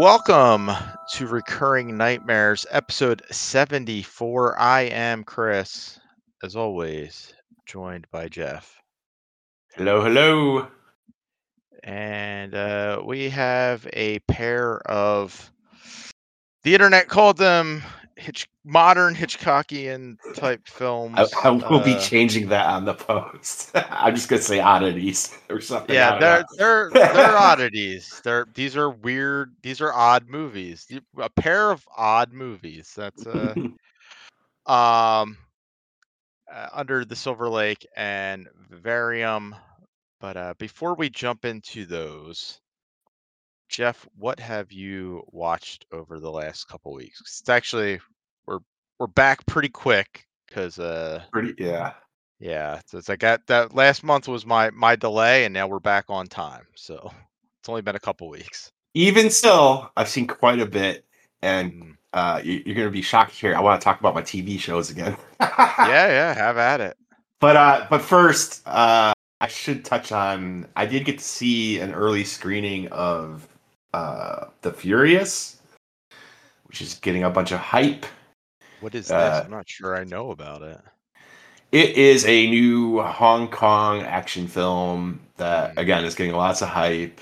Welcome to Recurring Nightmares, episode 74. I am Chris, as always, joined by Jeff. Hello, hello. And we have a pair of, the internet called them modern Hitchcockian type films. I will be changing that on the post. I'm just gonna say oddities or something. Yeah, I don't they're know. oddities. These are weird. These are odd movies. A pair of odd movies. That's um under the Silver Lake and Vivarium. But before we jump into those, Jeff, what have you watched over the last couple weeks? 'Cause it's actually we're back pretty quick because Yeah. yeah, so it's like that last month was my delay, and now we're back on time. So it's only been a couple weeks. Even still, I've seen quite a bit, and Mm. you're gonna be shocked here. I want to talk about my TV shows again. Yeah, have at it. But first, I should touch on. I did get to see an early screening of The Furious, which is getting a bunch of hype. What is this? I'm not sure I know about it. It is a new Hong Kong action film that, Mm. again, is getting lots of hype.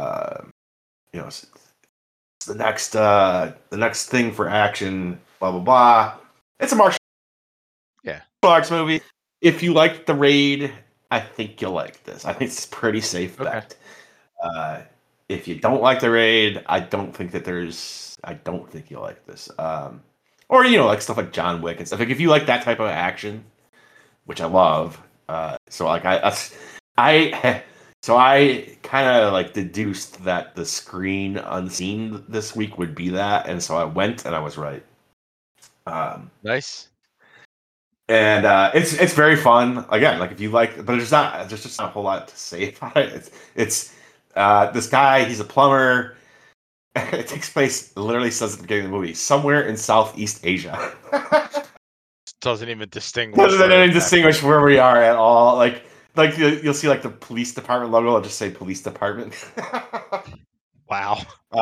It's the next thing for action. Blah blah blah. It's a martial Yeah. arts movie. If you liked The Raid, I think you'll like this. I think it's a pretty safe Okay. bet. If you don't like The Raid, I don't think you'll like this. Or like stuff like John Wick and stuff. Like if you like that type of action, which I love. I kind of like deduced that the screen unseen this week would be that, and so I went and I was right. Nice. And it's very fun. Again, like if you like, but there's just not a whole lot to say about it. It's this guy. He's a plumber. It takes place. Literally says at the beginning of the movie, somewhere in Southeast Asia. Doesn't even distinguish. Doesn't even distinguish where we are at all. Like you'll see like the police department logo. I'll just say police department. Wow.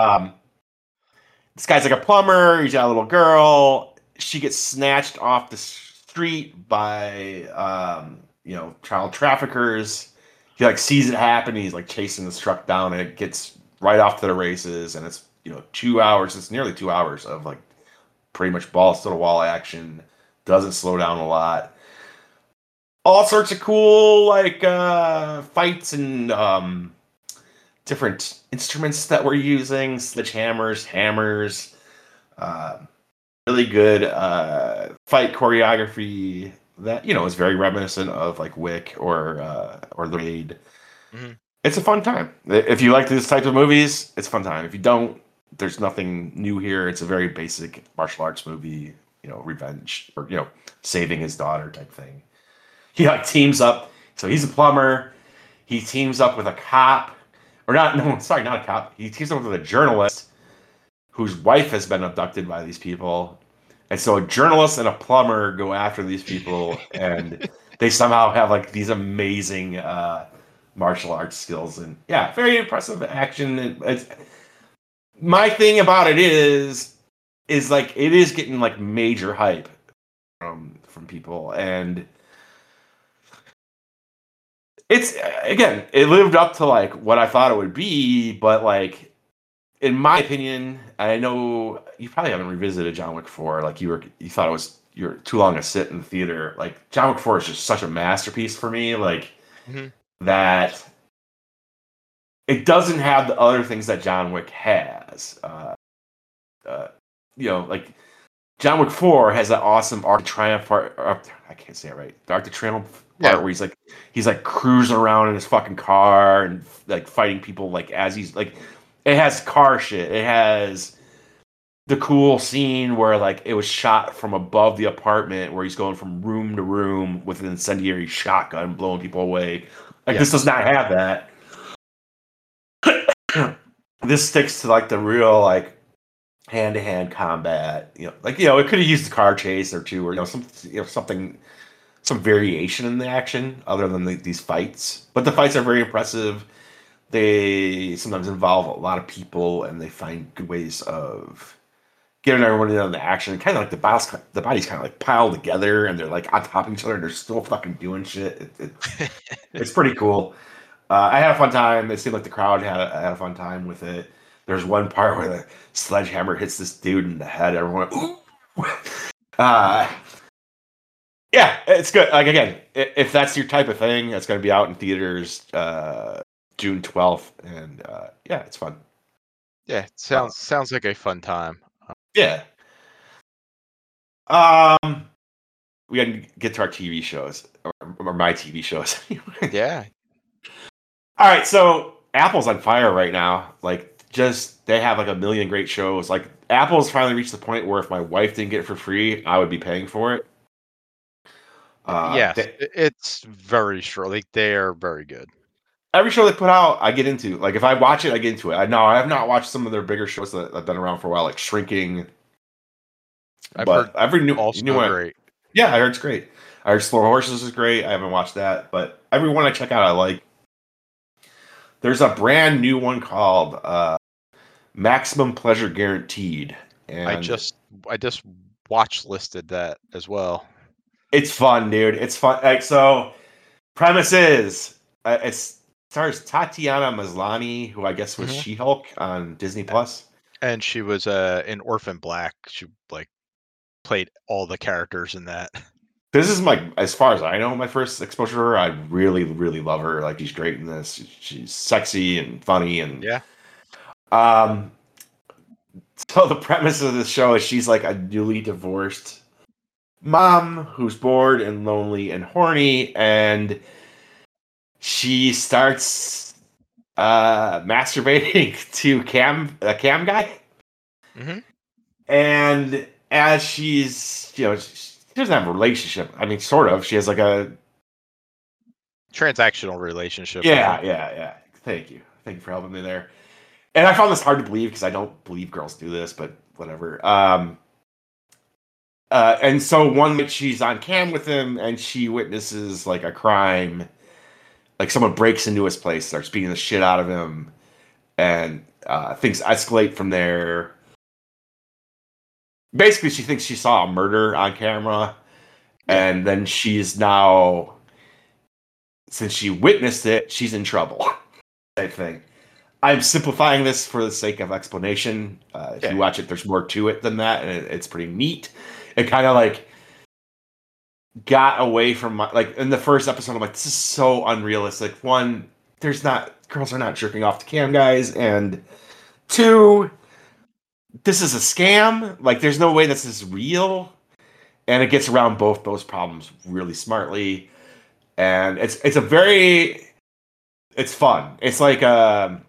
This guy's like a plumber. He's got a little girl. She gets snatched off the street by child traffickers. He like sees it happen. He's like chasing this truck down, and it gets right off to the races. And it's 2 hours. It's nearly 2 hours of like pretty much balls to the wall action. Doesn't slow down a lot. All sorts of cool like fights and different instruments that we're using, sledgehammers, hammers, really good fight choreography that is very reminiscent of like Wick or The Raid. Mm-hmm. It's a fun time. If you like these types of movies, it's a fun time. If you don't, there's nothing new here. It's a very basic martial arts movie, revenge or saving his daughter type thing. He like teams up. So he's a plumber. He teams up with a cop, or not? No, sorry, not a cop. He teams up with a journalist whose wife has been abducted by these people, and so a journalist and a plumber go after these people, and they somehow have like these amazing martial arts skills, and yeah, very impressive action. My thing about it is like it is getting like major hype from people, and it's again, it lived up to like what I thought it would be, but like in my opinion, I know you probably haven't revisited John Wick 4. Like you thought you're too long to sit in the theater. Like John Wick 4 is just such a masterpiece for me. Like that it doesn't have the other things that John Wick has. Like John Wick 4 has that awesome Arc of Triumph part. I can't say it right. The Arc of Triumph part where he's like cruising around in his fucking car and like fighting people like as he's like. It has car shit. It has the cool scene where like it was shot from above the apartment where he's going from room to room with an incendiary shotgun blowing people away. Like this does not have that. This sticks to like the real like hand-to-hand combat. It could have used a car chase or two or something, some variation in the action other than these fights. But the fights are very impressive. they sometimes involve a lot of people, and they find good ways of getting everyone in on the action. Kind of like the bodies kind of like piled together, and they're like on top of each other, and they're still fucking doing shit. It's pretty cool. I had a fun time. It seemed like the crowd had a fun time with it. There's one part where the sledgehammer hits this dude in the head. Everyone, went, ooh. Uh, yeah, it's good. Like again, if that's your type of thing, it's going to be out in theaters June 12th, and yeah, it's fun. Yeah, it Uh, sounds like a fun time. yeah. Um, we got to get to our TV shows or my TV shows. Yeah, All right, so Apple's on fire right now. Like, just they have like a million great shows. Like, Apple's finally reached the point where if my wife didn't get it for free, I would be paying for it. yes, They, it's very short. Like they are very good. every show they put out, I get into. Like, if I watch it, I get into it. I have not watched some of their bigger shows that have been around for a while, like Shrinking. I've heard But every new also one, great. yeah, I heard it's great. I heard Slow Horses is great. I haven't watched that, but every one I check out, I like. There's a brand new one called Maximum Pleasure Guaranteed, I and just I just watch listed that as well. it's fun, dude. It's fun. Like, so, premise is it stars Tatiana Maslany, who I guess was Mhm. She-Hulk on Disney Plus. And she was in Orphan Black. She like played all the characters in that. This is my, as far as I know, my first exposure to her. I really, really love her. Like, she's great in this. She's sexy and funny, and Yeah. um. So the premise of the show is she's like a newly divorced mom who's bored and lonely and horny, and she starts masturbating to a cam guy. Hmm. And as she's, she doesn't have a relationship. I mean, sort of. She has like a, Transactional relationship with yeah, him. yeah, yeah. Thank you for helping me there. And I found this hard to believe because I don't believe girls do this, but whatever. And so one night she's on cam with him, and she witnesses like a crime. Like someone breaks into his place, starts beating the shit out of him, and things escalate from there. Basically, she thinks she saw a murder on camera, Yeah. and then she's now, since she witnessed it, she's in trouble. Type thing. I'm simplifying this for the sake of explanation. If you Yeah. watch it, there's more to it than that, and it's pretty neat. It kind of like got away from my, like in the first episode. I'm like, this is so unrealistic. One, there's not, girls are not jerking off to cam guys, and two, this is a scam. Like, there's no way this is real, and it gets around both those problems really smartly. And it's fun. It's like a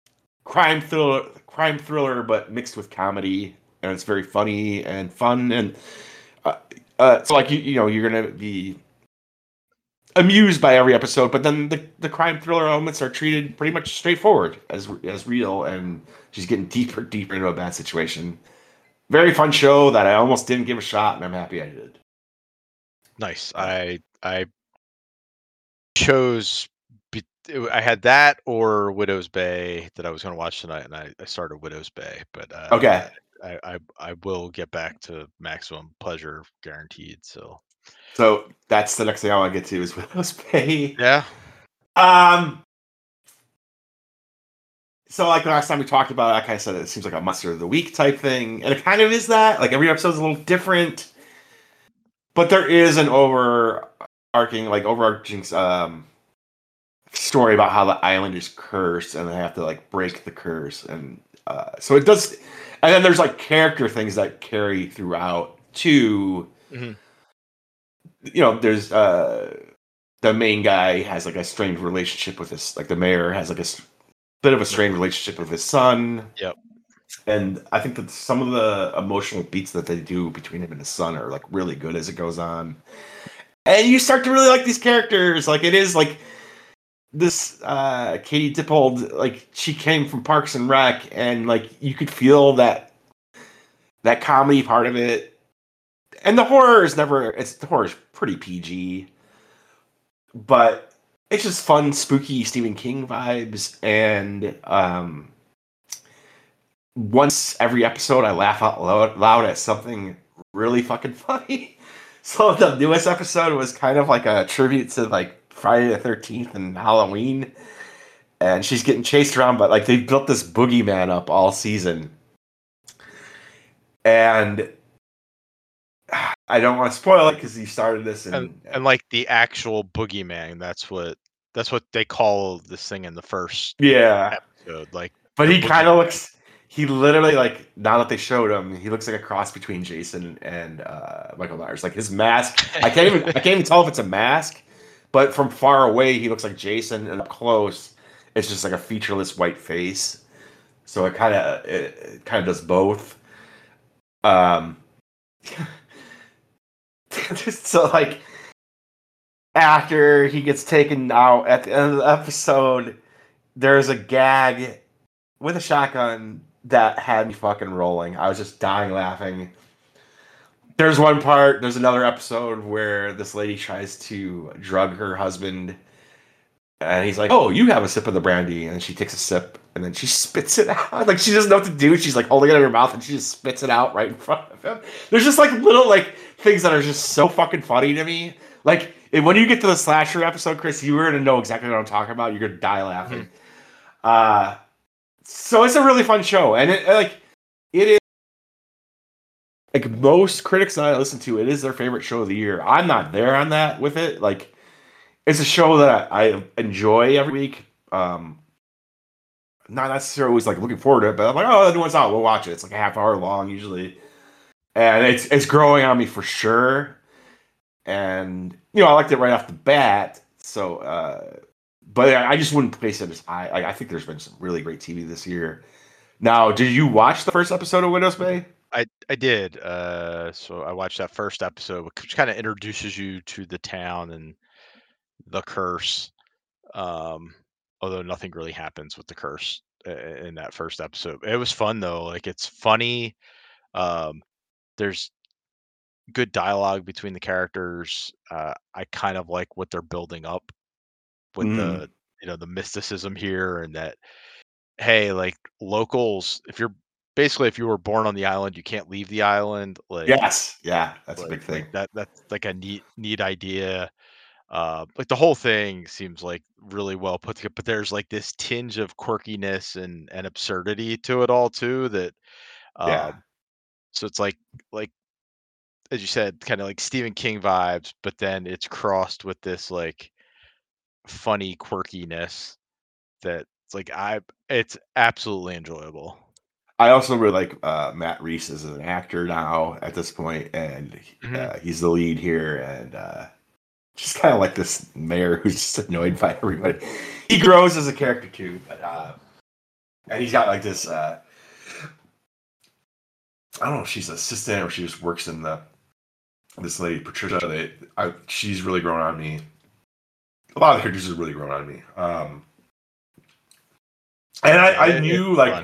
crime thriller, but mixed with comedy, and it's very funny and fun. And uh, so like you're gonna be amused by every episode, but then the crime thriller elements are treated pretty much straightforward as real, and she's getting deeper into a bad situation. Very fun show that I almost didn't give a shot, and I'm happy I did. Nice. Uh, I chose I had that or Widow's Bay that I was going to watch tonight, and I started Widow's Bay, but okay, I will get back to Maximum Pleasure Guaranteed. So so that's the next thing I want to get to is Willow's Bay. yeah, Um, so like the last time we talked about it, like I said, it seems like a monster of the week type thing, and it kind of is that. Like every episode's a little different, but there is an overarching story about how the island is cursed and they have to like break the curse, and so it does. And then there's like character things that carry throughout too. hmm There's the main guy has like a strained relationship with his, like the mayor has like bit of a strained relationship with his son. yep, And I think that some of the emotional beats that they do between him and his son are like really good as it goes on. And you start to really like these characters. Like it is like this Katie Dippold, like she came from Parks and Rec, and like you could feel that comedy part of it. And the horror is pretty PG. But it's just fun, spooky Stephen King vibes, and once every episode, I laugh out loud at something really fucking funny. So the newest episode was kind of like a tribute to like Friday the 13th and Halloween, and she's getting chased around, but like they built this boogeyman up all season, and I don't want to spoil it because he started this And like the actual boogeyman, that's what they call this thing in the first yeah, episode. Like but the he kind of boogeyman. looks. He literally like now that they showed him, he looks like a cross between Jason and Michael Myers. Like his mask, I can't even tell if it's a mask, but from far away he looks like Jason, and up close, it's just like a featureless white face. So it kind of does both. Um, so like after he gets taken out at the end of the episode, there's a gag with a shotgun that had me fucking rolling. I was just dying laughing. There's another episode where this lady tries to drug her husband, and he's like, "Oh, you have a sip of the brandy," and she takes a sip, and then she spits it out. Like she doesn't know what to do. She's like holding it in her mouth, and she just spits it out right in front of him. There's just like little like things that are just so fucking funny to me. Like when you get to the slasher episode, Chris, you were gonna know exactly what I'm talking about. You're gonna die laughing. Mhm. Uh, so it's a really fun show, and it is like most critics that I listen to, it is their favorite show of the year. I'm not there on that with it. Like it's a show that I enjoy every week. Not necessarily always like looking forward to it, but I'm like, oh, the new one's out, we'll watch it. It's like a half hour long usually, and it's growing on me for sure. And I liked it right off the bat. So, but I just wouldn't place it as high. I think there's been some really great TV this year. Now, did you watch the first episode of Widow's Bay? I did. So I watched that first episode, which kind of introduces you to the town and the curse. Um, Although nothing really happens with the curse in that first episode. It was fun though. Like it's funny. Um, there's good dialogue between the characters. I kind of like what they're building up with Mm. the the mysticism here, and that hey, like locals, if you were born on the island, you can't leave the island. Yes, yeah, that's a big thing. That's like a neat idea. Like the whole thing seems like really well put together, but there's like this tinge of quirkiness and absurdity to it all too. That Yeah, um, so it's like as you said, kind of like Stephen King vibes, but then it's crossed with this like funny quirkiness that it's absolutely enjoyable. I also really like Matt Reese as an actor now at this point, and Mhm. he's the lead here, and just kind of like this mayor who's just annoyed by everybody. He grows as a character too, but and he's got like this. I don't know if she's an assistant or she just works in the this lady Patricia. She's really grown on me. A lot of the characters have really grown on me. And Yeah, I it's knew fun.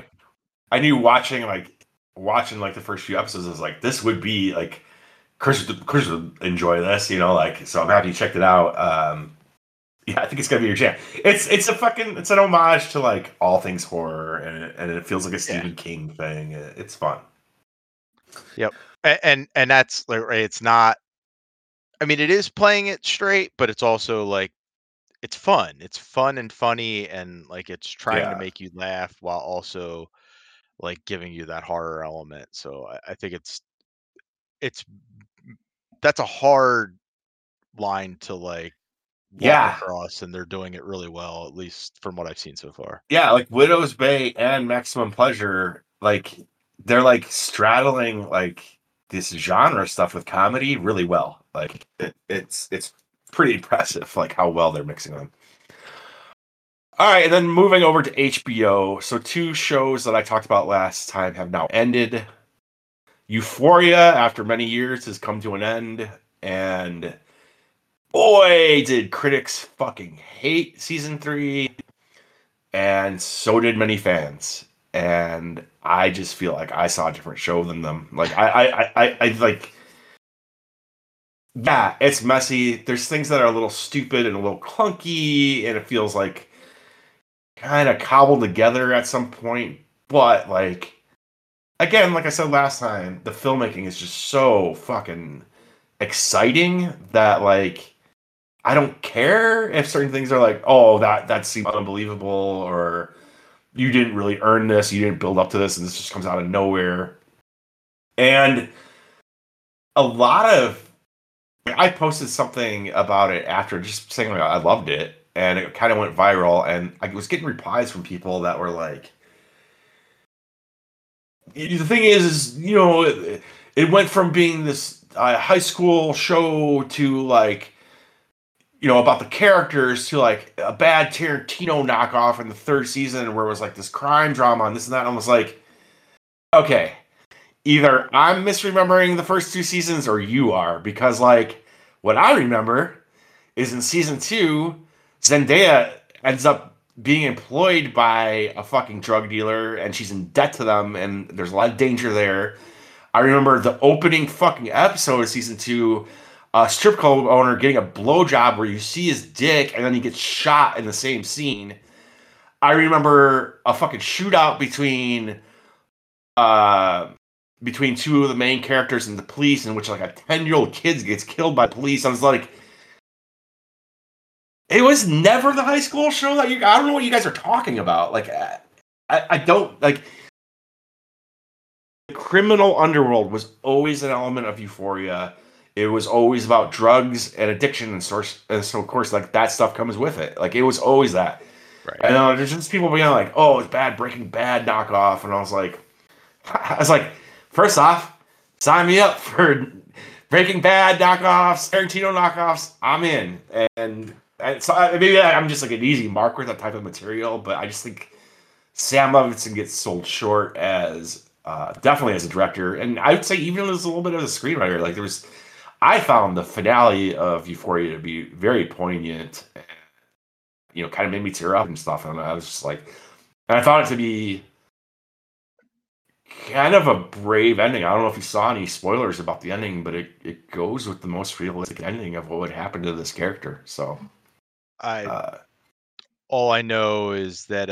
watching like the first few episodes. I was like, this would be like Chris would enjoy this, like. So I'm happy you checked it out. Yeah, I think it's gonna be your jam. It's an homage to like all things horror, and it feels like a Yeah. Stephen King thing. It's fun. Yep. And that's like right, it's not. I mean, it is playing it straight, but it's also like it's fun. It's fun and funny, and like it's trying to Yeah, make you laugh while also like giving you that horror element. So I think it's that's a hard line to like walk yeah, across, and they're doing it really well, at least from what I've seen so far. yeah. Like Widow's Bay and Maximum Pleasure, like they're like straddling like this genre stuff with comedy really well. Like it's pretty impressive, like how well they're mixing them. All right, and then moving over to HBO. So two shows that I talked about last time have now ended. Euphoria, after many years, has come to an end, and boy, did critics fucking hate season 3, and so did many fans. And I just feel like I saw a different show than them. Like I like Yeah, it's messy. There's things that are a little stupid and a little clunky, and it feels like kind of cobbled together at some point. But like again, like I said last time, the filmmaking is just so fucking exciting that like I don't care if certain things are like, oh, that seemed unbelievable, or you didn't really earn this, you didn't build up to this, and this just comes out of nowhere. And a lot of I posted something about it after just saying like, I loved it, and it kind of went viral, and I was getting replies from people that were like, the thing is it went from being this high school show to like about the characters to like a bad Tarantino knockoff in the third season where it was like this crime drama and this and that. And I was like, okay, either I'm misremembering the first two seasons or you are, because like what I remember is in season two, Zendaya ends up being employed by a fucking drug dealer and she's in debt to them and there's a lot of danger there. I remember the opening fucking episode of season two, a strip club owner getting a blowjob where you see his dick and then he gets shot in the same scene. I remember a fucking shootout uh between two of the main characters and the police, in which like a 10-year-old kid gets killed by police. I was like, it was never the high school show that you. I don't know what you guys are talking about. Like, I don't like. The criminal underworld was always an element of Euphoria. It was always about drugs and addiction and so of course like that stuff comes with it. Like it was always that. Right. And there's just people being like, "Oh, it's bad Breaking Bad knockoff," and I was like, first off, sign me up for Breaking Bad knockoffs, Tarantino knockoffs. I'm in, and so maybe I'm just like an easy mark with that type of material, but I just think Sam Levinson gets sold short as definitely as a director, and I would say even as a little bit of a screenwriter. Like I found the finale of Euphoria to be very poignant. And, kind of made me tear up and stuff, and I was just like, and I thought it to be kind of a brave ending. I don't know if you saw any spoilers about the ending, but it goes with the most realistic ending of what would happen to this character. So, I uh, all I know is that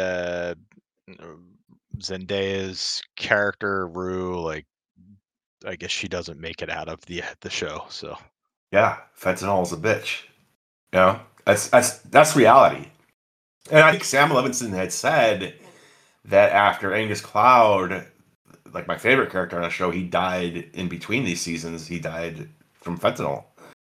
Zendaya's character Rue, like, I guess she doesn't make it out of the show. So yeah, fentanyl is a bitch. That's reality. And I think Sam Levinson had said that after Angus Cloud, like my favorite character on the show, he died in between these seasons. He died from fentanyl.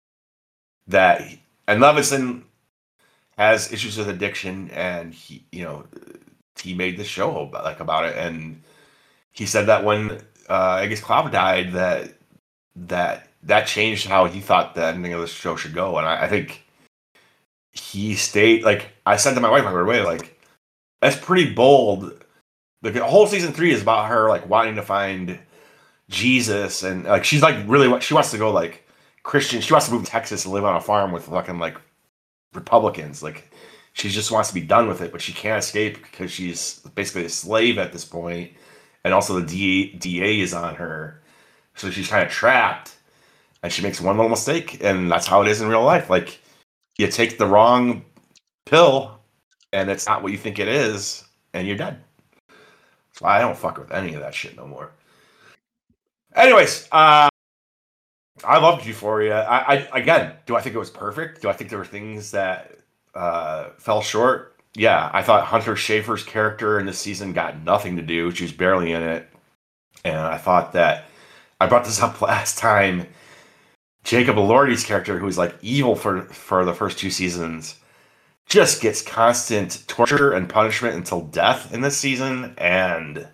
And Levinson has issues with addiction, and he made the show about it, and he said that when Angus Cloud died, that changed how he thought the ending of the show should go, and I think he stayed. Like I said to my wife right away, like that's pretty bold. The whole season 3 is about her like wanting to find Jesus, and like she's like really she wants to go like Christian. She wants to move to Texas and live on a farm with fucking like Republicans. Like she just wants to be done with it, but she can't escape because she's basically a slave at this point, and also the DA is on her, so she's kind of trapped. And she makes one little mistake, and that's how it is in real life. Like you take the wrong pill, and it's not what you think it is, and you're dead. So I don't fuck with any of that shit no more. Anyways, I loved Euphoria. I again, do I think it was perfect? Do I think there were things that fell short? Yeah, I thought Hunter Schafer's character in this season got nothing to do. She was barely in it, and I thought that I brought this up last time. Jacob Elordi's character, who's like evil for the first two seasons, just gets constant torture and punishment until death in this season, and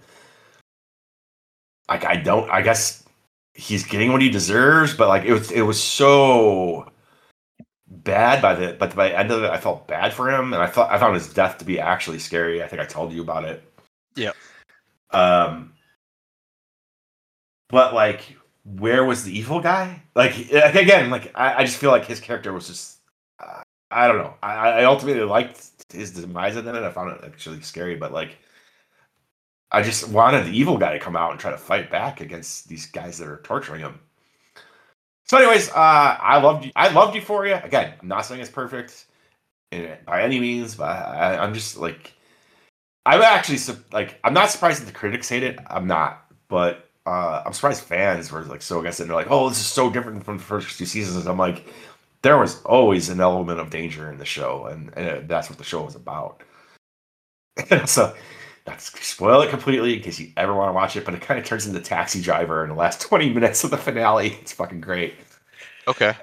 like I guess he's getting what he deserves, but like it was so bad but by the end of it I felt bad for him, and I found his death to be actually scary. I think I told you about it. yeah, Um but like where was the evil guy? Like again, like I just feel like his character was just I don't know. I ultimately liked his demise in it. I found it actually scary, but like I just wanted the evil guy to come out and try to fight back against these guys that are torturing him. So, anyways, I loved Euphoria. Again, I'm not saying it's perfect by any means, but I'm just like, I'm actually like, I'm not surprised that the critics hate it. I'm not, but I'm surprised fans were like so against it. And they're like, "Oh, this is so different from the first two seasons." I'm like, there was always an element of danger in the show, and that's what the show was about. So, not to spoil it completely in case you ever want to watch it, but it kind of turns into Taxi Driver in the last 20 minutes of the finale. It's fucking great. Okay.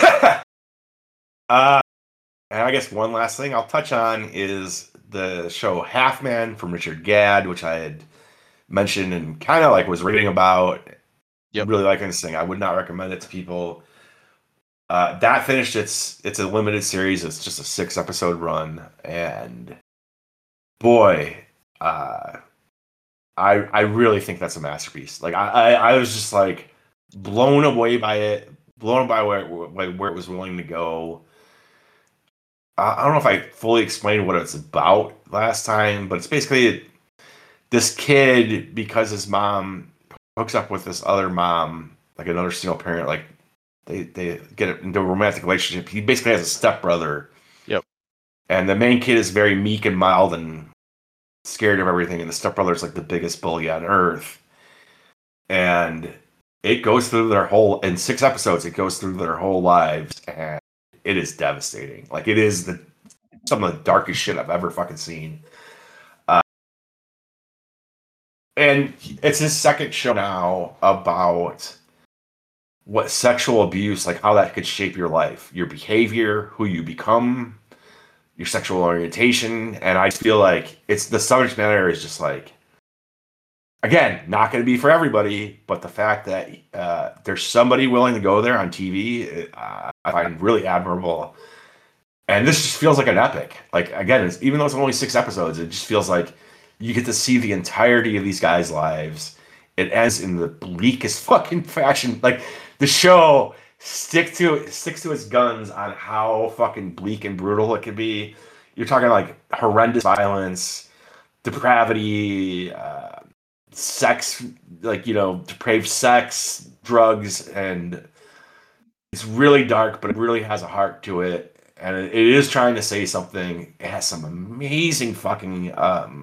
uh, and I guess one last thing I'll touch on is the show Half Man from Richard Gadd, which I had mentioned and kind of like was reading about. Yep. Really liking this thing. I would not recommend it to people. That finished it's a limited series. It's just a 6 episode run, and boy, uh, I really think that's a masterpiece. Like I was just like blown away by it, blown by where it was willing to go. I don't know if I fully explained what it's about last time, but it's basically this kid because his mom hooks up with this other mom, like another single parent, like they get into a romantic relationship. He basically has a stepbrother, Yep. and the main kid is very meek and mild and scared of everything, and the stepbrother is like the biggest bully on earth. And it goes through their whole in 6 episodes. It goes through their whole lives, and it is devastating. Like it is some of the darkest shit I've ever fucking seen. And it's his second show now about what sexual abuse, like how that could shape your life, your behavior, who you become, your sexual orientation. And I feel like it's the subject matter is just like, again, not going to be for everybody, but the fact that there's somebody willing to go there on TV, I find really admirable. And this just feels like an epic. Like again, even though it's only 6 episodes, it just feels like you get to see the entirety of these guys' lives. It ends in the bleakest fucking fashion. Like the show sticks to its guns on how fucking bleak and brutal it can be. You're talking like horrendous violence, depravity, sex, like depraved sex, drugs, and it's really dark, but it really has a heart to it, and it is trying to say something. It has some amazing fucking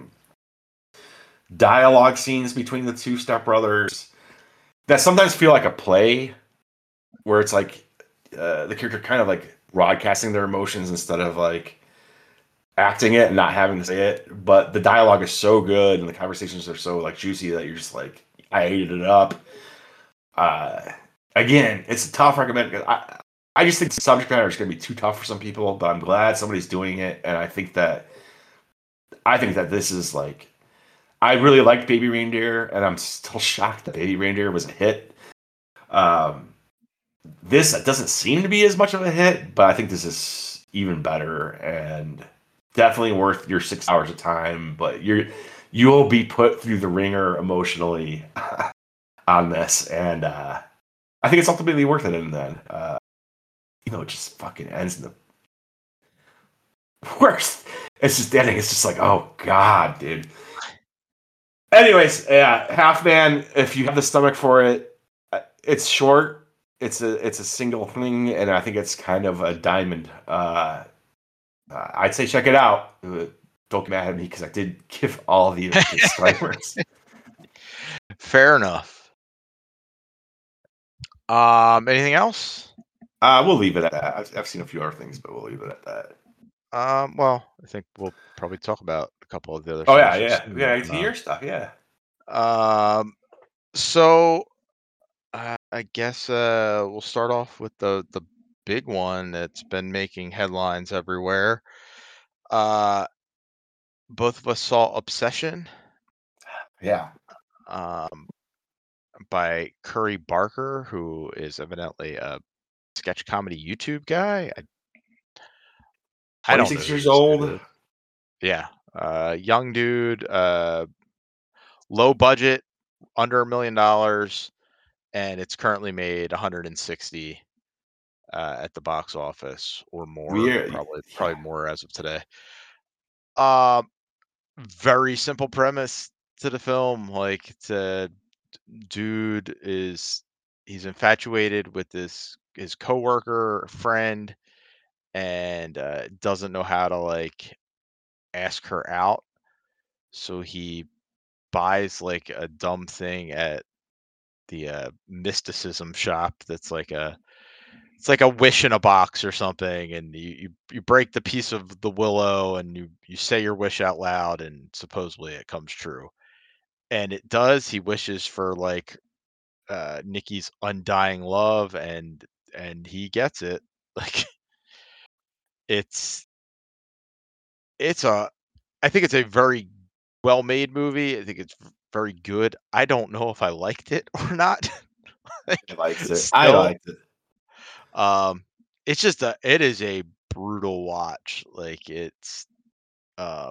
dialogue scenes between the two stepbrothers that sometimes feel like a play, where it's like the character kind of like broadcasting their emotions instead of like acting it and not having to say it. But the dialogue is so good and the conversations are so like juicy that you're just like, I ate it up. Uh, Again, it's a tough recommend. I just think the subject matter is going to be too tough for some people, but I'm glad somebody's doing it, and I think that this is like I really liked Baby Reindeer, and I'm still shocked that Baby Reindeer was a hit. Um, this doesn't seem to be as much of a hit, but I think this is even better and definitely worth your 6 hours of time. But you'll be put through the ringer emotionally on this, and I think it's ultimately worth it in the end. It just fucking ends in the worst. It's just ending. It's just like, oh god, dude. Anyways, yeah, Half Man. If you have the stomach for it, it's short. It's a single thing, and I think it's kind of a diamond. I'd say check it out. Don't get mad at me because I did give all the disclaimers. Fair enough. Anything else? We'll leave it at that. I've seen a few other things, but we'll leave it at that. Well, I think we'll probably talk about a couple of the other Oh yeah, shows we've yeah, seen. yeah. To your stuff, yeah. Um, so I guess we'll start off with the big one that's been making headlines everywhere. Uh, both of us saw Obsession, Yeah. um, by Curry Barker, who is evidently a sketch comedy YouTube guy. I don't know 26 who years this dude old. is. Yeah, young dude, low budget, under $1 million, and it's currently made 160 at the box office or more, We probably yeah. more as of today. Um, Very simple premise to the film. Like, it's a dude is he's infatuated with his coworker friend, and doesn't know how to like ask her out. So he buys like a dumb thing at the mysticism shop that's like a it's like a wish in a box or something, and you break the piece of the willow and you say your wish out loud, and supposedly it comes true. And it does. He wishes for like Nikki's undying love, and he gets it. Like it's it's a I think it's a very well-made movie. I think it's very good. I don't know if I liked it or not. I Like, liked it. I still, liked it. um, it is a brutal watch. Like, uh,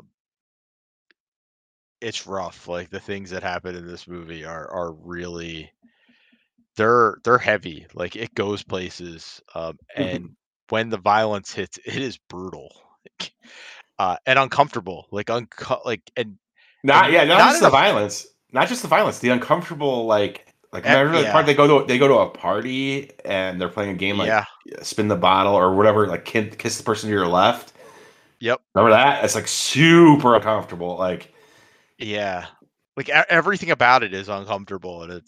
it's rough. Like, the things that happen in this movie are really they're heavy. Like, it goes places, and when the violence hits, it is brutal, like, and uncomfortable. Not yeah, not Not just in the a violence, not just the violence, the uncomfortable like remember the part yeah, they go to a party and they're playing a game like yeah, spin the bottle or whatever, like kiss the person to your left. yep, Remember that? It's like super uncomfortable. Like yeah. Like, everything about it is uncomfortable, and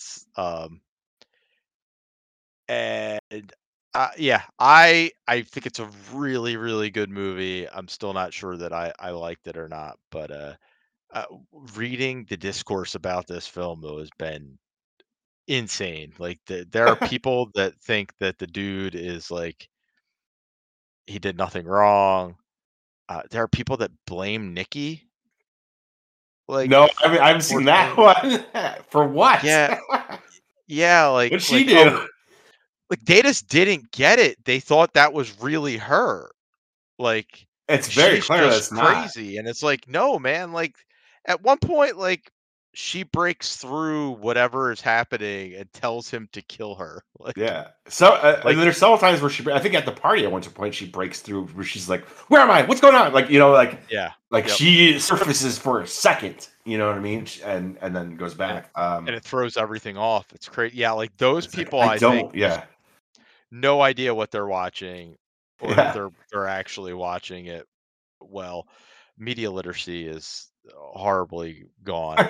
and yeah, I think it's a really really good movie. I'm still not sure that I liked it or not, but uh, reading the discourse about this film though has been insane. Like there are people that think that the dude is like he did nothing wrong. There are people that blame Nikki like no, I mean I haven't for seen that things. one. For what? Yeah, yeah, What'd she do? oh, like they just didn't get it. They thought that was really her. Like, It's very she's clear that just it's not. crazy, and it's like, "No, man," like, at one point, like, she breaks through whatever is happening and tells him to kill her, Yeah. So like there's several times where I think at the party at one point she breaks through where she's like, "Where am I? What's going on?" Like yeah, like yep, she surfaces for a second. You know what I mean? And then goes and back. it throws everything off. It's crazy. Yeah, like, those It's like people, I I think, don't. just Yeah. no idea what they're watching or that Yeah. they're actually watching it well. Media literacy is horribly gone.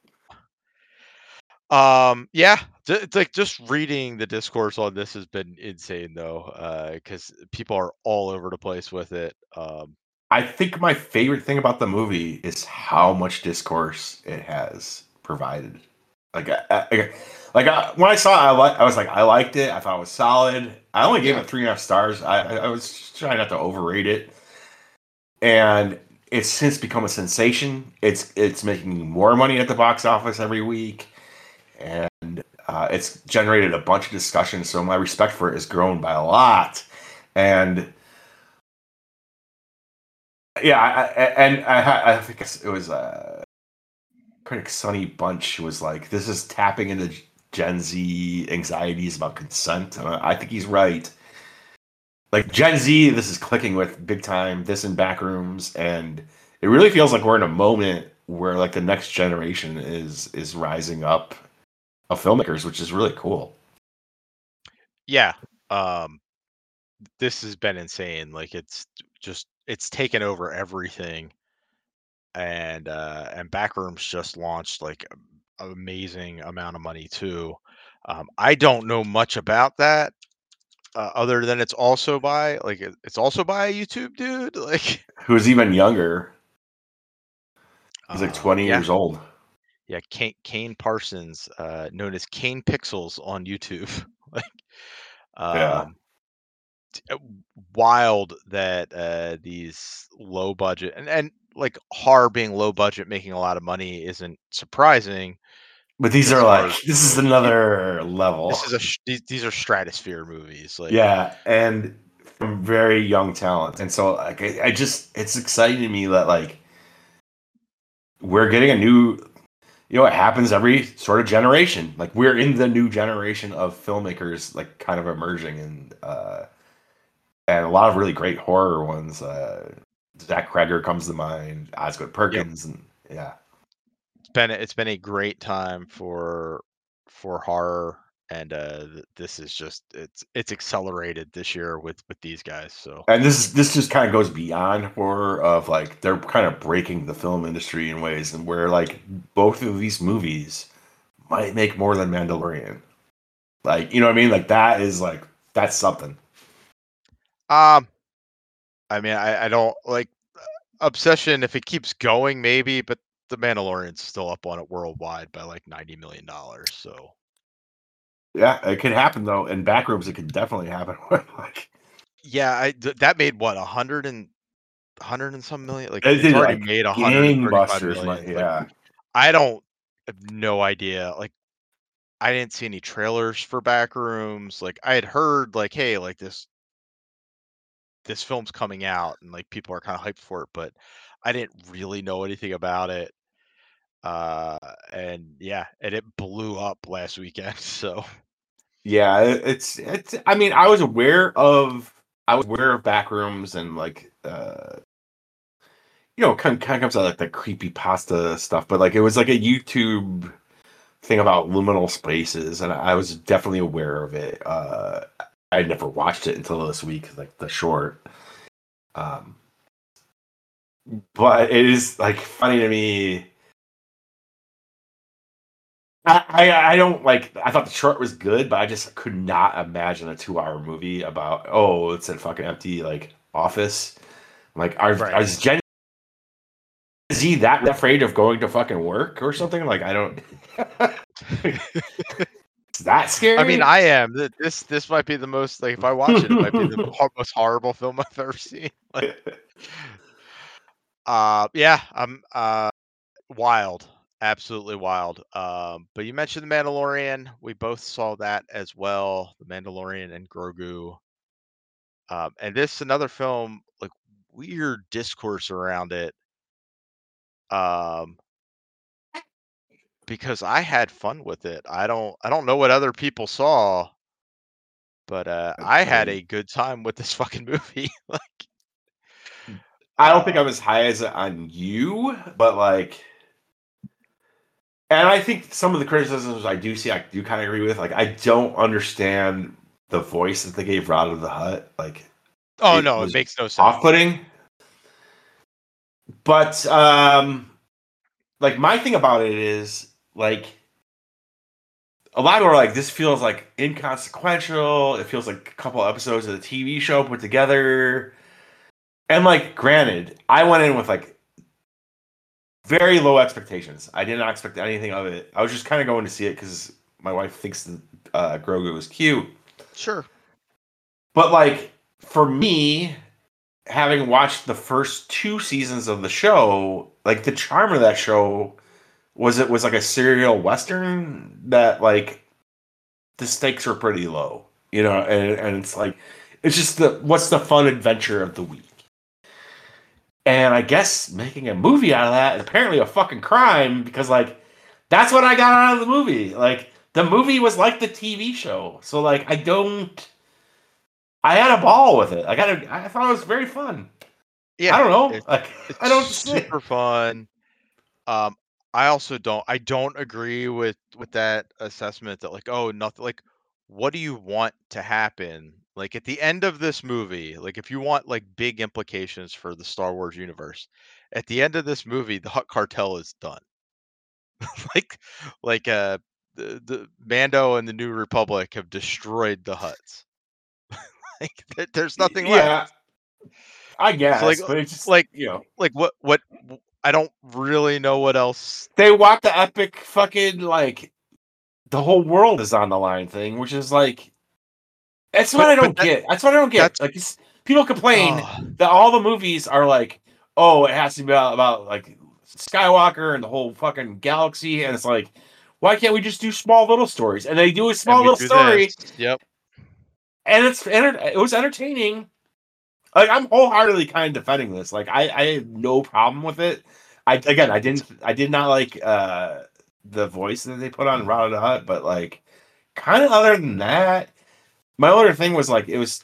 Yeah, it's like just reading the discourse on this has been insane though, because people are all over the place with it. I think my favorite thing about the movie is how much discourse it has provided. Like, when I saw it, I was like, I liked it. I thought it was solid. I only gave Yeah, it 3.5 stars. I was just trying not to overrate it, and it's since become a sensation. It's making more money at the box office every week, and it's generated a bunch of discussion. So my respect for it has grown by a lot, and yeah, I think it was critic Sonny Bunch was like, "This is tapping into Gen Z anxieties about consent." And I think he's right. Like Gen Z, this is clicking with big time. This in Backrooms, and it really feels like we're in a moment where like the next generation is rising up of filmmakers, which is really cool. yeah. Um, this has been insane. Like it's taken over everything, and Backrooms just launched like an amazing amount of money too. I don't know much about that, other than it's also by a YouTube dude. Like, Who's even younger? He's like 20 yeah, years old. yeah, Kane Parsons, known as Kane Pixels on YouTube. Like, Yeah. um, uh, wild that these low budget and like horror being low budget, making a lot of money isn't surprising But these because are like horror is this is so another level. this is these are stratosphere movies. Like, Yeah, and from very young talent. And so like I just it's exciting to me that like we're getting a new it happens every sort of generation. Like we're in the new generation of filmmakers like kind of emerging and a lot of really great horror ones. Zach Kreger comes to mind, Osgood yep, Perkins, and yeah. it's been a great time for horror. and this is just it's accelerated this year with these guys. So And this just kind of goes beyond horror of like they're kind of breaking the film industry in ways and where like both of these movies might make more than Mandalorian. Like, you know what I mean? Like that is like that's something. um, I mean, I don't like Obsession. If it keeps going, maybe, but the Mandalorian's still up on it worldwide by like $90 million. So Yeah, it could happen though. In Backrooms, it could definitely happen. Like yeah, that made what 100 and some million. Like it it's did already like made 135 gangbusters. million. Like Yeah, I don't have no idea. Like I didn't see any trailers for Backrooms. Like I had heard like, hey, like this film's coming out and like people are kind of hyped for it, but I didn't really know anything about it. Uh, and yeah, and it blew up last weekend. So yeah. It's. I mean, I was aware of Backrooms and like you know, kind of comes out like the creepy pasta stuff, but like it was like a YouTube thing about liminal spaces, and I was definitely aware of it. I never watched it until this week, like the short. Um, but it is like funny to me. I don't like. I thought the short was good, but I just could not imagine a 2 hour movie about it's a fucking empty like office. Like, are right. is he that afraid of going to fucking work or something? Like, I don't. Is that I mean, scary? I am. This might be the most like if I watch it, it might be the most horrible film I've ever seen. Like, yeah, I'm wild, absolutely wild. But you mentioned the Mandalorian. We both saw that as well. The Mandalorian and Grogu. And this another film like weird discourse around it. Um, because I had fun with it. I don't know what other people saw, but I I had mean, a good time with this fucking movie. Like, I don't think I'm um, as high as on you, but like, and I think some of the criticisms I do see, I do kind of agree with. Like, I don't understand the voice that they gave Rod of the Hut. Like, oh it no, it was makes no sense. off-putting. But like my thing about it is like a lot of people are like, this feels like inconsequential. It feels like a couple episodes of the TV show put together. And like, granted, I went in with like very low expectations. I did not expect anything of it. I was just kind of going to see it because my wife thinks that Grogu is cute. Sure. But like for me, having watched the first 2 seasons of the show, like the charm of that show was it was like a serial western that like the stakes are pretty low, you know, and it's like it's just the what's the fun adventure of the week. And I guess making a movie out of that is apparently a fucking crime because like that's what I got out of the movie. Like the movie was like the TV show. So like I had a ball with it. I thought it was very fun. I Yeah, don't know. it's Like it's I don't say super fun. Um, I don't agree with that assessment that like, oh, nothing like what do you want to happen? Like at the end of this movie, like if you want like big implications for the Star Wars universe, at the end of this movie, the Hutt cartel is done. like like the Mando and the New Republic have destroyed the Hutts. Like there's nothing yeah, left. I So guess, but it's just like you know like I don't really know what else. they want the epic fucking like the whole world is on the line thing, which is like that's what I But don't get. That's what I don't get. that's Like people complain oh, that all the movies are like, oh, it has to be about like Skywalker and the whole fucking galaxy, and it's like, why can't we just do small little stories? And they do a and small we little do this. story, Yep. and it was entertaining. Like I'm wholeheartedly kind of defending this. Like I had no problem with it. It's I did not like the voice that they put on Rada the Hut, but like kind of other than that, my other thing was like it was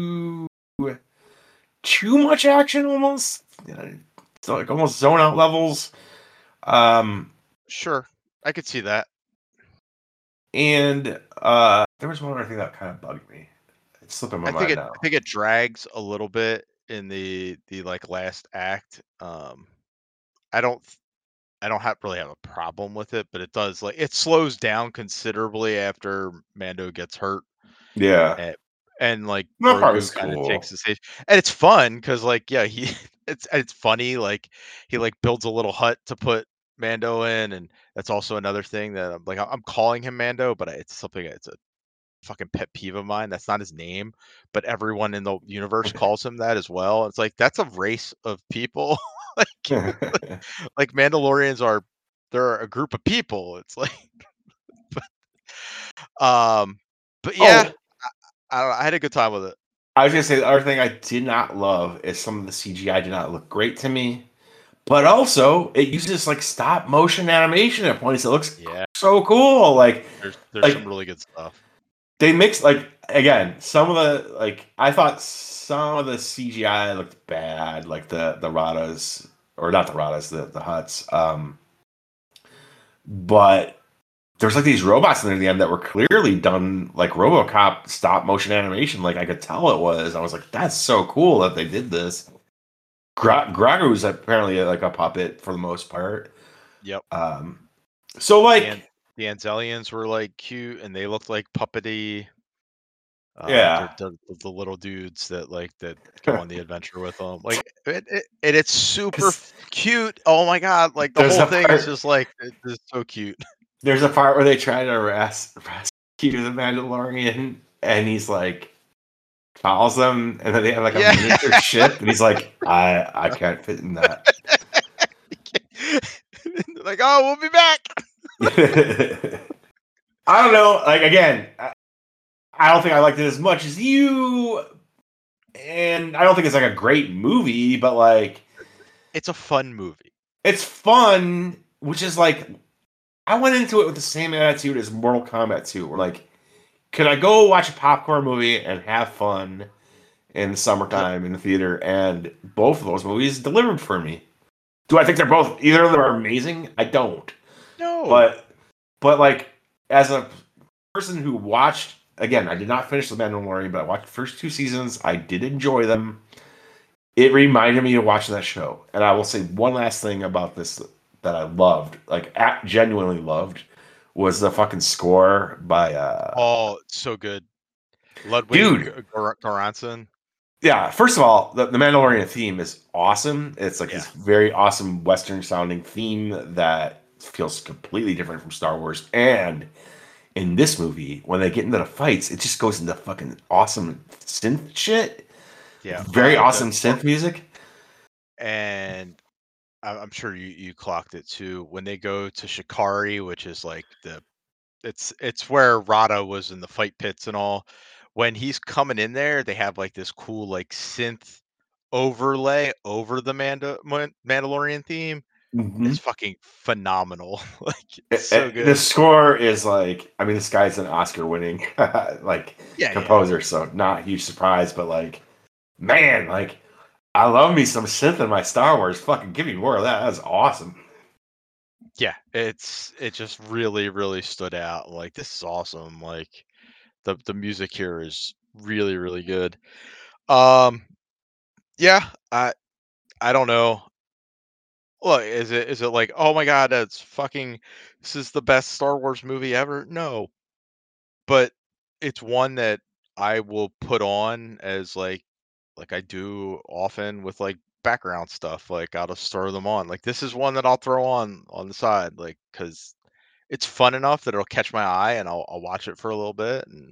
too much action almost. So like almost zone out levels. Um sure. I could see that. And there was one other thing that kind of bugged me. It's slipping my mind I now. think it drags a little bit in the like last act. I don't I don't have really have a problem with it, but it does like it slows down considerably after Mando gets hurt. Yeah, And, and like that part Grogu was kind of takes cool. the stage, and it's fun because like yeah, he it's funny. Like he like builds a little hut to put Mando in, and that's also another thing that I'm like I'm calling him Mando, but it's something it's a fucking pet peeve of mine. That's not his name, but everyone in the universe calls him that as well. It's like that's a race of people. like like Mandalorians are they're a group of people. It's like um but yeah, Oh, I don't know, I had a good time with it. I was gonna say the other thing I did not love is some of the CGI did not look great to me. But also, it uses like stop motion animation at points. It looks Yeah, so cool. there's some Like really good stuff. they mix like again some of the like I thought some of the CGI looked bad, like the Radas or not the Radas, the huts. But there's like these robots in there at the end that were clearly done like RoboCop stop motion animation. Like I could tell it was. I was like, that's so cool that they did this. Gragu's apparently like a puppet for the most part. Yep. Um, so The An like, the Anzelians were like cute and they looked like puppety. yeah, The little dudes that like that go on the adventure with them. Like and it's super because cute. Oh my god! Like the there's whole a thing is part just like it's so cute. there's a part where they try to rescue the Mandalorian, and he's like calls them, and then they have like a Yeah. miniature ship, and he's like, I can't fit in that. Like, oh, we'll be back. I don't know. Like again, I don't think I liked it as much as you, and I don't think it's like a great movie, but like It's a fun movie. it's fun, which is like I went into it with the same attitude as Mortal Kombat 2. We're like, can I go watch a popcorn movie and have fun in the Yep. summertime in the theater? And both of those movies delivered for me. Do I think they're both either of them are amazing? I don't. No. But like as a person who watched again, I did not finish The Mandalorian, but I watched the first two seasons. I did enjoy them. It reminded me of watching that show. And I will say one last thing about this that I loved, like genuinely loved, was the fucking score by Oh, it's so good. Ludwig dude. Göransson. Yeah, first of all, the Mandalorian theme is awesome. It's like Yeah. this very awesome Western sounding theme that feels completely different from Star Wars. And in this movie, when they get into the fights, it just goes into fucking awesome synth shit. Yeah. Very The awesome synth music. and I'm sure you clocked it too when they go to Shikari, which is like it's where Rada was in the fight pits and all. When he's coming in there, they have like this cool like synth overlay over the Mandalorian theme. Hmm. It's fucking phenomenal. Like it's so The good. score is like, I mean, this guy's an Oscar-winning like Yeah, yeah. composer, so not a huge surprise. But like, man, like I love me some synth in my Star Wars. Fucking give me more of that. That's awesome. Yeah, it just really, really stood out. Like this is awesome. Like the music here is really, really good. Um, yeah, I don't know. Look, is it like, oh my god, that's fucking this is the best Star Wars movie ever? No, but it's one that I will put on as like I do often with like background stuff. Like I'll just throw them on. Like this is one that I'll throw on the side, like because it's fun enough that it'll catch my eye and I'll watch it for a little bit. And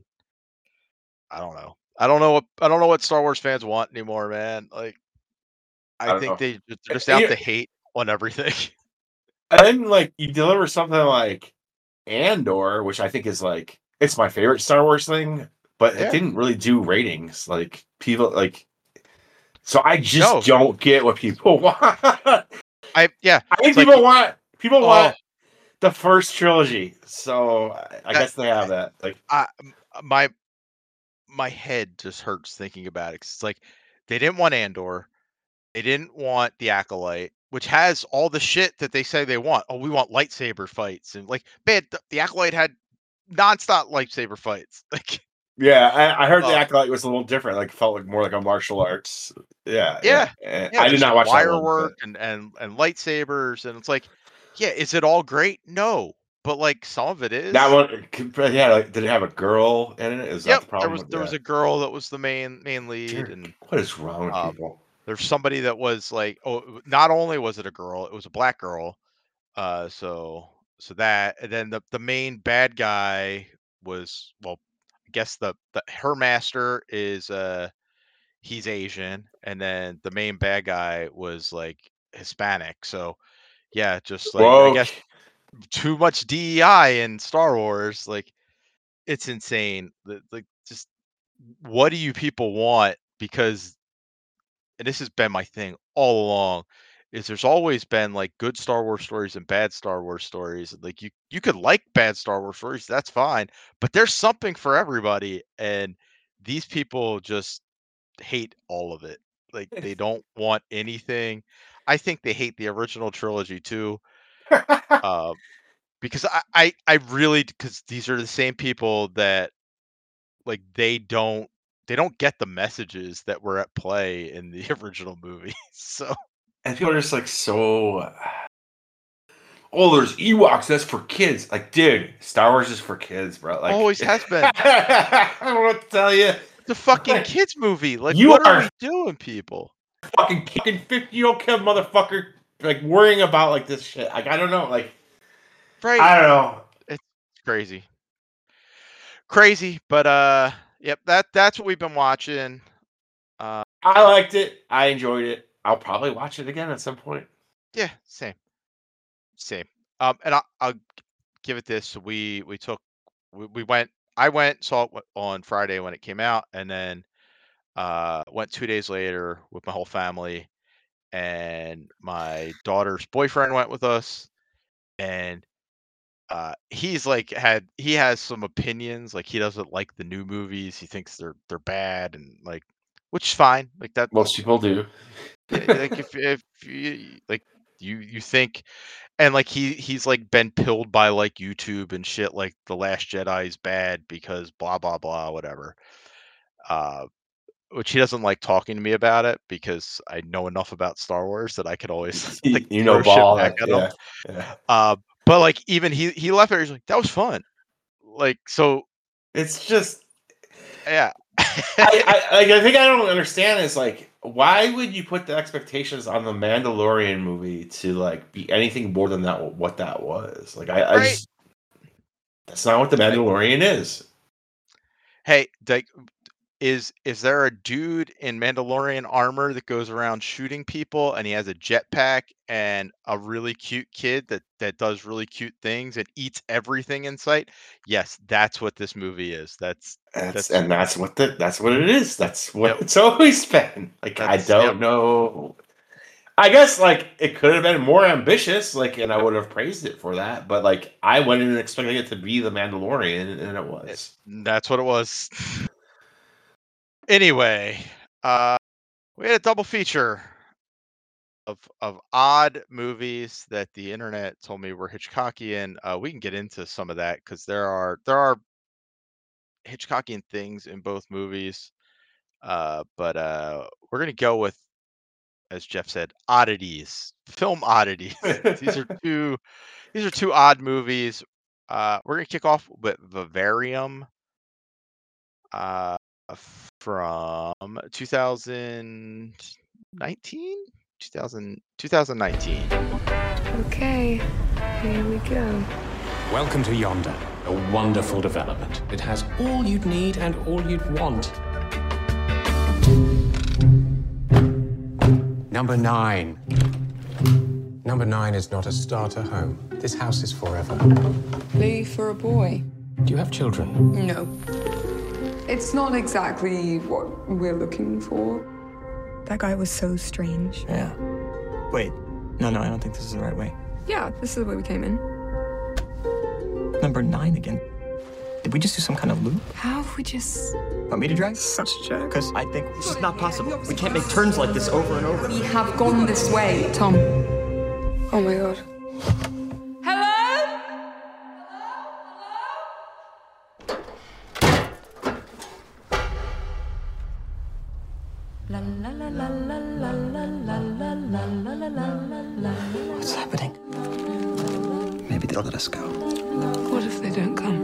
I don't know. I don't know what Star Wars fans want anymore, man. Like I I don't think know. they're just out Yeah, to hate on everything. and then like you deliver something like Andor, which I think is like it's my favorite Star Wars thing, but it Yeah. didn't really do ratings. Like people like, so I just No. don't get what people want. I Yeah. think It's like people oh want the first trilogy. So I that guess they have that. Like, my my head just hurts thinking about it. 'Cause it's like they didn't want Andor. They didn't want the Acolyte, which has all the shit that they say they want. Oh, we want lightsaber fights and like man, the Acolyte had nonstop lightsaber fights. Like, Yeah, I heard the uh, act like it was a little different. Like, felt like more like a martial arts. Yeah, yeah. yeah, yeah, I did there's not like watch that wire one, work but and lightsabers, and it's like, yeah, is it all great? No, but like some of it that is. one, yeah. Like, did it have a girl in it? Is that Yep, the there problem was with there was yeah? a girl that was the main lead, Dude, and what is wrong with um, people? there's somebody that was like, oh, not only was it a girl, it was a black girl. So that, and then the main bad guy was, well, I guess the her master is he's Asian, and then the main bad guy was like Hispanic. So yeah, just like I Whoa. guess too much DEI in Star Wars, like it's insane. Like just what do you people want? Because, and this has been my thing all along, is there's always been like good Star Wars stories and bad Star Wars stories. And like you could like bad Star Wars stories, that's fine, but there's something for everybody. And these people just hate all of it. Like they don't want anything. I think they hate the original trilogy too. Uh, because I really, because these are the same people that like they don't get the messages that were at play in the original movie. So And people are just like so. Oh, there's Ewoks. That's for kids. Like, dude, Star Wars is for kids, bro. Like, always has been. I don't know what to tell you. It's a fucking kids movie. Like, You what are are we doing, people? fucking 50-year-old kid, motherfucker. Like, worrying about like this shit. Like, I don't know. Like, Right. I don't know. It's crazy. Crazy, but yep, that's what we've been watching. Uh, I liked it. I enjoyed it. I'll probably watch it again at some point. yeah, same. Same. And I'll give it this. We went. I went, saw it on Friday when it came out, and then went 2 days later with my whole family, and my daughter's boyfriend went with us, and he's like he has some opinions. Like he doesn't like the new movies. He thinks they're bad, and like, which is fine. Like Most people do. yeah, like if you like you think, and like he's like been pilled by like YouTube and shit, like The Last Jedi is bad because blah blah blah whatever. Uh, which he doesn't like talking to me about it because I know enough about Star Wars that I could always like You know, throw shit ball. back at him. Yeah, yeah. Uh, but like even he left there, he's like, that was fun. Like so, It's just yeah. I think I don't understand is like why would you put the expectations on the Mandalorian movie to like be anything more than that what that was? Like I Right. just that's not what the Like, Mandalorian is. hey, like, is there a dude in Mandalorian armor that goes around shooting people, and he has a jetpack and a really cute kid that does really cute things and eats everything in sight? Yes, that's what this movie is. That's That's what it is. That's what yep. it's always been. Like I That's yep. don't know. I guess like it could have been more ambitious, like, and I Yep. would have praised it for that. But like I went in expecting it to be the Mandalorian, and it It, was. that's what it was. Anyway, uh, we had a double feature of odd movies that the internet told me were Hitchcockian. We can get into some of that because there are Hitchcockian things in both movies. But we're gonna go with, as Jeff said, oddities, film oddities. These are two odd movies. We're gonna kick off with Vivarium, uh, from 2019, 2019. Okay, here we go. Welcome to Yonder, a wonderful development. It has all you'd need and all you'd want. Number 9. Number 9 is not a starter home. This house is forever. Leave for a boy? Do you have children? No. It's not exactly what we're looking for. That guy was so strange. Yeah. Wait. No, I don't think this is the right way. Yeah, this is the way we came in. Number 9 again. Did we just do some kind of loop? How have we just... Want me to drive? Such a jerk. Because I think this is not possible. We can't make turns like this over and over. We have gone this way, Tom. Oh my god. Hello? What's happening? Maybe they'll let us go. What if they don't come?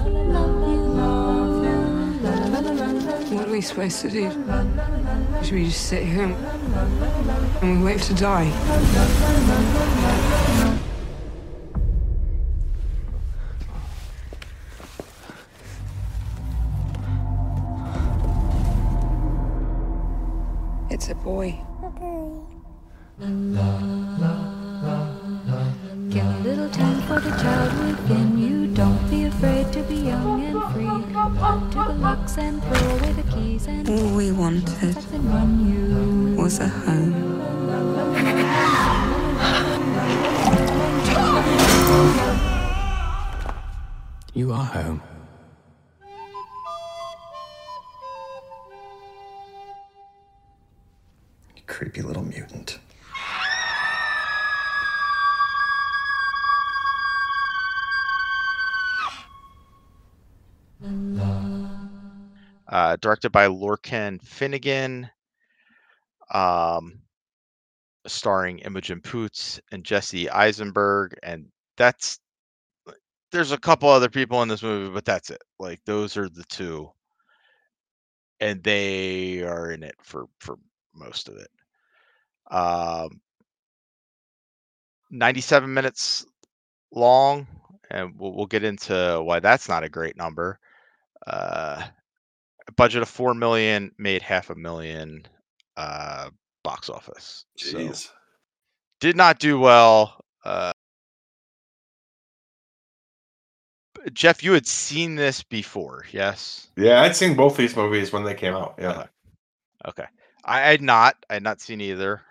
What are we supposed to do? Should we just sit here and we wait to die? It's a boy. Give a little time for the child within you. Don't be afraid to be young and free. Run to the locks and throw away the keys and All we wanted run you. was a home. You are home. You creepy little mutant. Directed by Lorcan Finnegan, starring Imogen Poots and Jesse Eisenberg, and there's a couple other people in this movie, but that's it. Like those are the two, and they are in it for most of it. 97 minutes long, and we'll get into why that's not a great number. A budget of 4 million, made $500,000 box office. So Jeez. did not do well. Jeff, you had seen this before, yes? Yeah, I'd seen both these movies when they came out. Yeah. Okay. I had not seen either.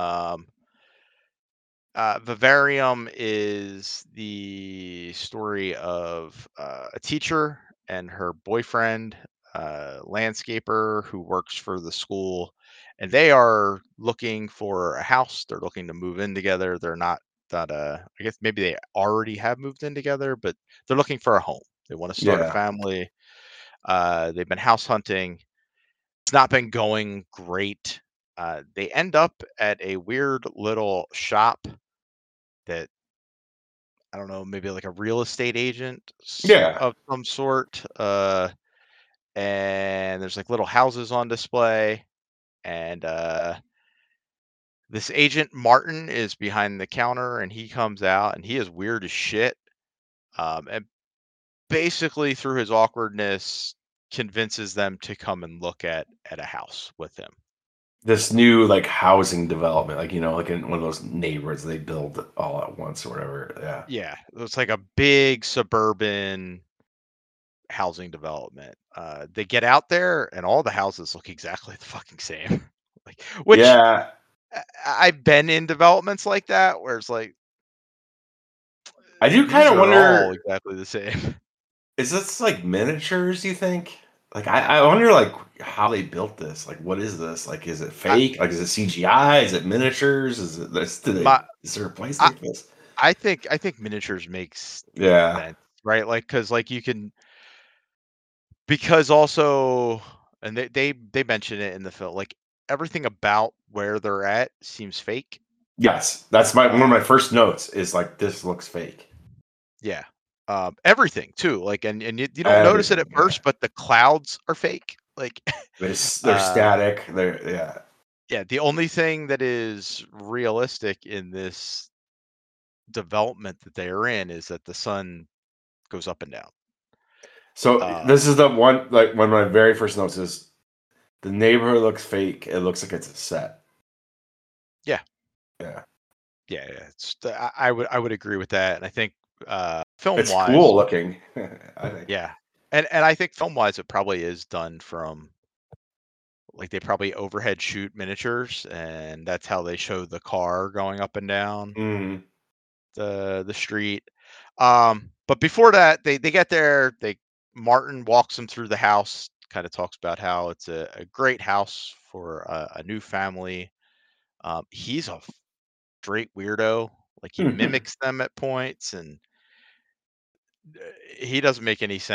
Vivarium is the story of a teacher and her boyfriend, landscaper who works for the school, and they are looking for a house. They're looking to move in together. They're not that I guess maybe they already have moved in together, but they're looking for a home. They want to start a Yeah. family. They've been house hunting. It's not been going great. They end up at a weird little shop that I don't know, maybe like a real estate agent Yeah. of some sort. And there's like little houses on display, and this agent Martin is behind the counter, and he comes out, and he is weird as shit. And basically, through his awkwardness, convinces them to come and look at a house with him. This new like housing development, like like in one of those neighborhoods they build all at once or whatever. Yeah. Yeah, it's like a big suburban housing development. They get out there, and all the houses look exactly the fucking same. Like, which Yeah. I've been in developments like that where it's like I do these kind of are all wonder, exactly the same. is this like miniatures, you think? Like I wonder like how they built this. Like what is this? Like is it I, fake? Like is it CGI? Is it miniatures? Is it this my, is there a place I, like this? I think miniatures makes Yeah. sense, right? Like because like you can because also and they mention it in the film, like everything about where they're at seems fake. Yes. That's my one of Uh, my first notes is like this looks fake. yeah. Everything too, like and you don't notice it at Everything. Yeah. first, but the clouds are fake. Like They're uh static. They're yeah. yeah, the only thing that is realistic in this development that they are in is that the sun goes up and down. So Uh, this is the one like one of my very first notes is the neighborhood looks fake. It looks like it's a set. yeah, Yeah. yeah. I would agree with that, and I think film It's cool wise, looking. I think. yeah, and I think film wise, it probably is done from like they probably overhead shoot miniatures, and that's how they show the car going up and down Mhm. the street. But before that, they get there. Martin walks them through the house. Kind of talks about how it's a great house for a new family. He's a straight weirdo. Like he mimics them at points, and he doesn't make any sense.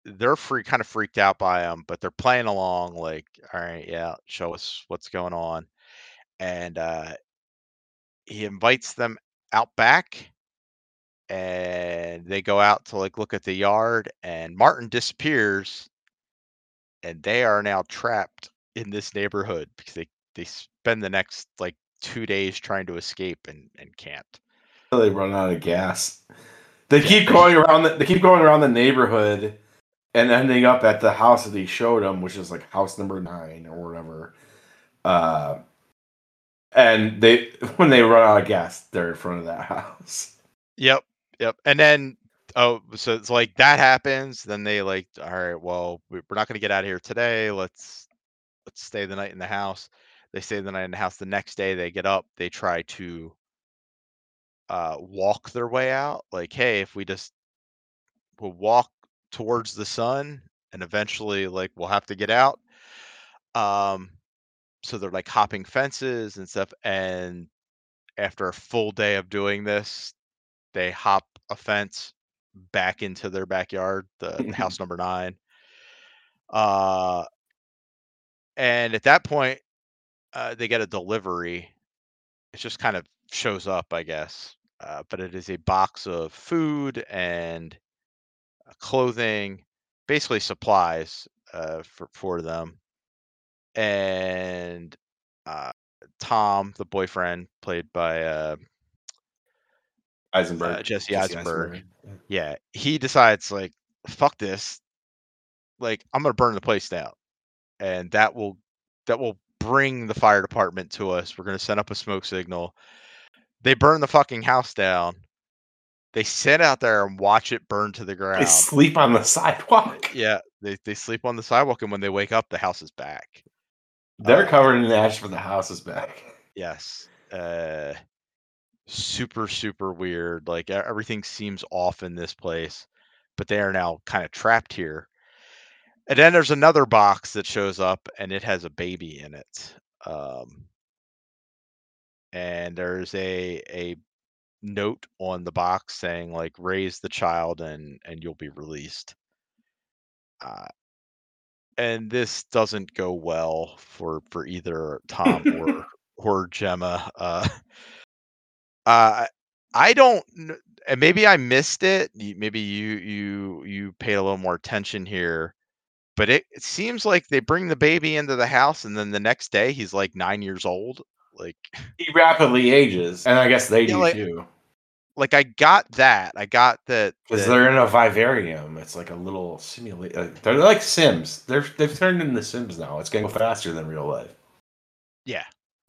they're kind of freaked out by him, but they're playing along like, all right, yeah, show us what's going on. And he invites them out back, and they go out to like look at the yard, and Martin disappears, and they are now trapped in this neighborhood because they spend the next like 2 days trying to escape and can't. They run out of gas. They Yeah. keep going around. They keep going around the neighborhood, and ending up at the house that he showed them, which is like house number 9 or whatever. And when they run out of gas, they're in front of that house. Yep. And then so it's like that happens. Then they like, all right, well, we're not going to get out of here today. Let's stay the night in the house. They stay the night in the house. The next day they get up. They try to walk their way out. Like, hey, if we'll walk towards the sun, and eventually like we'll have to get out. So they're like hopping fences and stuff. And after a full day of doing this, they hop a fence back into their backyard, the house number 9. And at that point, they get a delivery. It just kind of shows up, I guess. But it is a box of food and clothing, basically supplies for them. And Tom, the boyfriend, played by Eisenberg, Jesse Eisenberg. Yeah, he decides like, fuck this. Like, I'm gonna burn the place down, and that will bring the fire department to us. We're gonna send up a smoke signal. They burn the fucking house down. They sit out there and watch it burn to the ground. They sleep on the sidewalk. Yeah, they sleep on the sidewalk, and when they wake up, the house is back. They're covered in ash, but the house is back. Yes. Super, super weird. Like, everything seems off in this place, but they are now kind of trapped here. And then there's another box that shows up, and it has a baby in it. And there's a note on the box saying like, raise the child and you'll be released. And this doesn't go well for either Tom or Gemma. I don't and maybe I missed it. Maybe you paid a little more attention here, but it seems like they bring the baby into the house, and then the next day he's like 9 years old. Like, he rapidly ages, and I guess they do too. Like, I got that. I got that because they're in a vivarium. It's like a little simulation. They're like Sims. They've turned into Sims now. It's getting faster than real life. Yeah.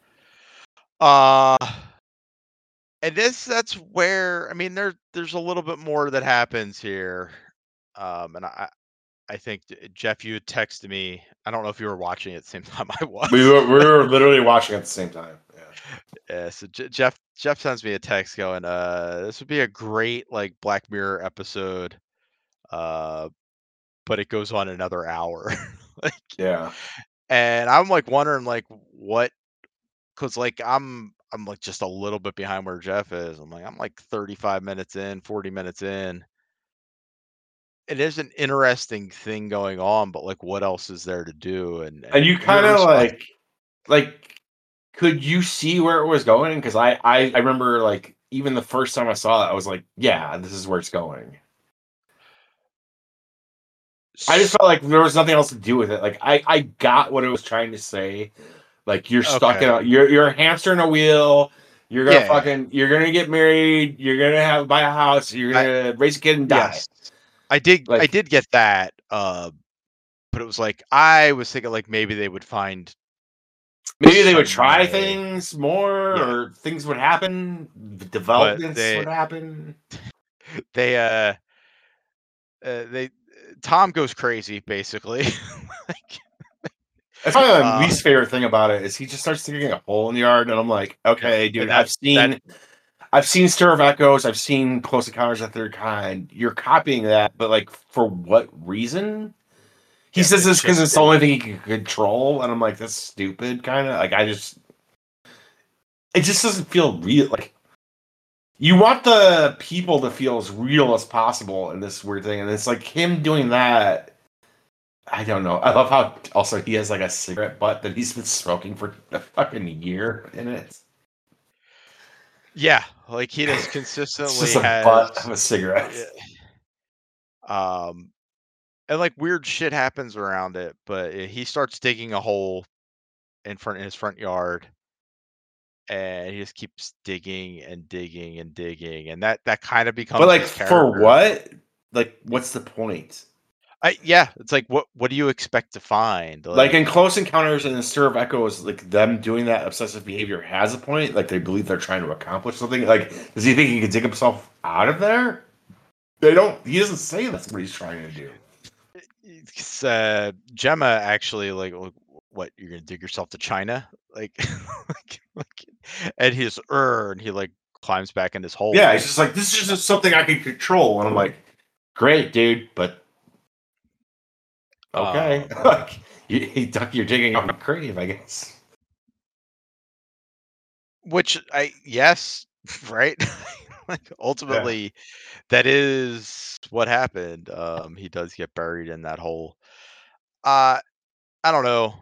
And that's where, I mean, there's a little bit more that happens here. And I think Jeff, you had texted me. I don't know if you were watching at the same time I was. We were literally watching at the same time. Yeah. So Jeff sends me a text going, this would be a great like Black Mirror episode, but it goes on another hour. Like, yeah. And I'm like wondering like what, because like I'm like just a little bit behind where Jeff is. I'm like 35 minutes in, 40 minutes in. It is an interesting thing going on, but like, what else is there to do? And you kind of like, could you see where it was going? Because I remember like even the first time I saw it, I was like, yeah, this is where it's going. I just felt like there was nothing else to do with it. Like I got what it was trying to say. Like, you're stuck in you're a hamster in a wheel. You're gonna you're gonna get married. You're gonna buy a house. You're gonna raise a kid and die. Yes. I did get that. But it was like, I was thinking like maybe they would find. Maybe they would try things more, or things would happen. Developments would happen. Tom goes crazy, basically. That's probably my least favorite thing about it is he just starts digging a hole in the yard, and I'm like, okay, dude, I've seen Stir of Echoes, I've seen Close Encounters of the Third Kind. You're copying that, but like, for what reason? He says this because it's the only thing he can control, and I'm like, that's stupid, kind of. Like, it just doesn't feel real. Like, You want the people to feel as real as possible in this weird thing, and it's like him doing that. I don't know. I love how also he has like a cigarette butt that he's been smoking for a fucking year in it. Yeah, like he just It's consistently just a has, butt of a cigarette. um, and like weird shit happens around it. But he starts digging a hole in his front yard, and he just keeps digging and digging and digging, and that kind of But becomes like his for character. what? Like what's the point? Yeah, it's like what do you expect to find? Like in Close Encounters and in Stir of Echoes, like them doing that obsessive behavior has a point. Like they believe they're trying to accomplish something. Like, does he think he can dig himself out of there? They don't. He doesn't say that's what he's trying to do. Gemma actually like, what, you're gonna dig yourself to China, like, and he's and he like climbs back in his hole. Yeah, he's just like, this is just something I can control, and I'm like, great, dude, but okay, like you're digging on a grave, I guess. Which yes, right? Like ultimately, that is what happened. He does get buried in that hole. I don't know.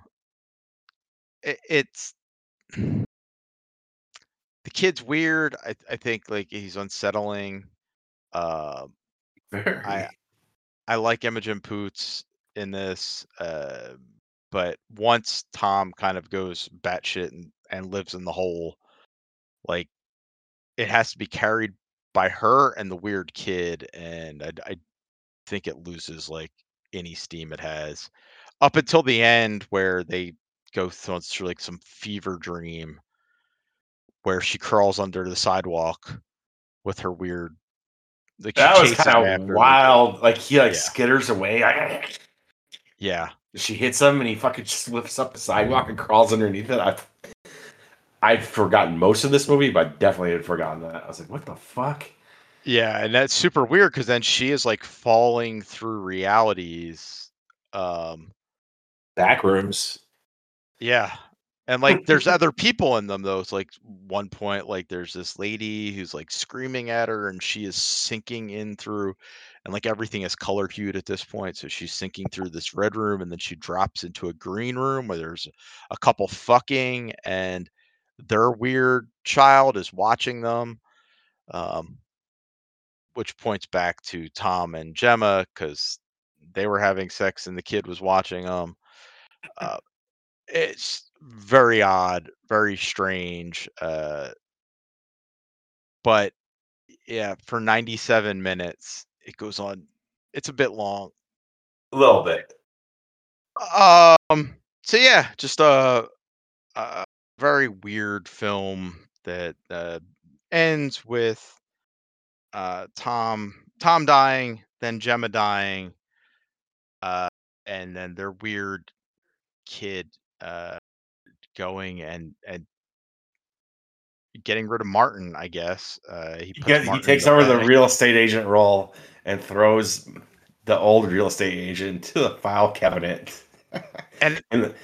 It's the kid's weird. I think like he's unsettling. Um, I Very. I like Imogen Poots in this, but once Tom kind of goes batshit and lives in the hole, like it has to be carried by her and the weird kid, and I think it loses like any steam it has up until the end where they go through like some fever dream where she crawls under the sidewalk with her weird, like she That was chases kind of after the wild. Like he like yeah skitters away. yeah She hits him, and he fucking just lifts up the sidewalk and crawls underneath it. I'd forgotten most of this movie, but I definitely had forgotten that. I was like, what the fuck? yeah, and that's super weird because then she is like falling through realities. Um, Backrooms. Yeah. And like there's other people in them though. It's like one point like there's this lady who's like screaming at her and she is sinking in through, and like everything is color hued at this point. So she's sinking through this red room and then she drops into a green room where there's a couple fucking, and their weird child is watching them. Um, which points back to Tom and Gemma because they were having sex and the kid was watching them. Uh, it's very odd, very strange, but yeah, for 97 minutes, it goes on. It's a bit long. A little bit. So yeah, just a very weird film that ends with Tom dying, then Gemma dying, uh, and then their weird kid uh, going and getting rid of Martin, I guess. He puts He Martin in takes the over the bag. real estate agent role and throws the old real estate agent into the file cabinet. And, and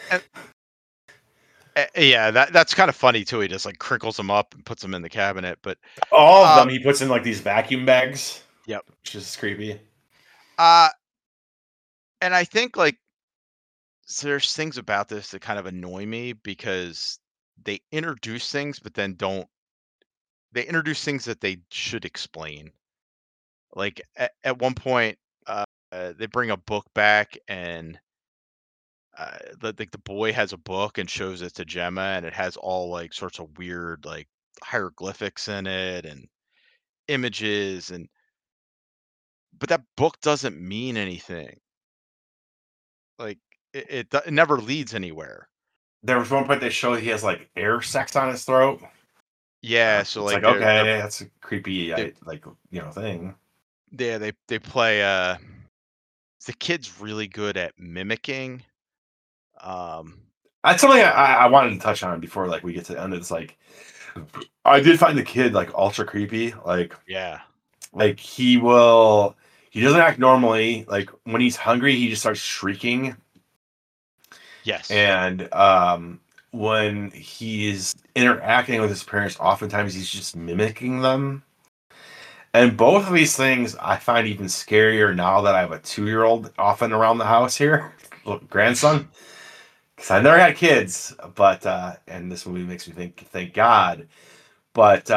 yeah, that's kind of funny too. He just like crinkles them up and puts them in the cabinet. But all of them he puts in like these vacuum bags. Yep. Which is creepy. And I think like there's things about this that kind of annoy me because they introduce things, but then they introduce things that they should explain. Like at one point, they bring a book back and the boy has a book and shows it to Gemma, and it has all like sorts of weird like hieroglyphics in it and images, and but that book doesn't mean anything. Like it never leads anywhere. There was one point they showed he has like air sacs on his throat. Yeah, so It's like like okay, that's a creepy like thing. Yeah, they play the kid's really good at mimicking. That's something I wanted to touch on before like we get to the end. It's like I did find the kid like ultra creepy. Yeah. Like he doesn't act normally. Like when he's hungry, he just starts shrieking. Yes. And when he's interacting with his parents, oftentimes he's just mimicking them. And both of these things I find even scarier now that I have a 2-year-old often around the house here, grandson. Because I never had kids, but and this movie makes me think, thank God. But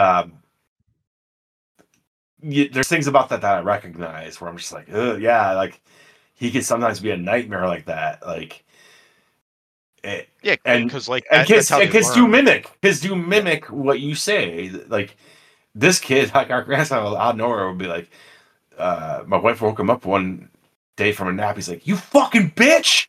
there's things about that I recognize where I'm just like, ugh, yeah, like he can sometimes be a nightmare like that, like. Yeah, And because like kids that's how they do learn. mimic what you say. Like this kid, like our grandson, out of nowhere would be like, my wife woke him up one day from a nap. He's like, "You fucking bitch!"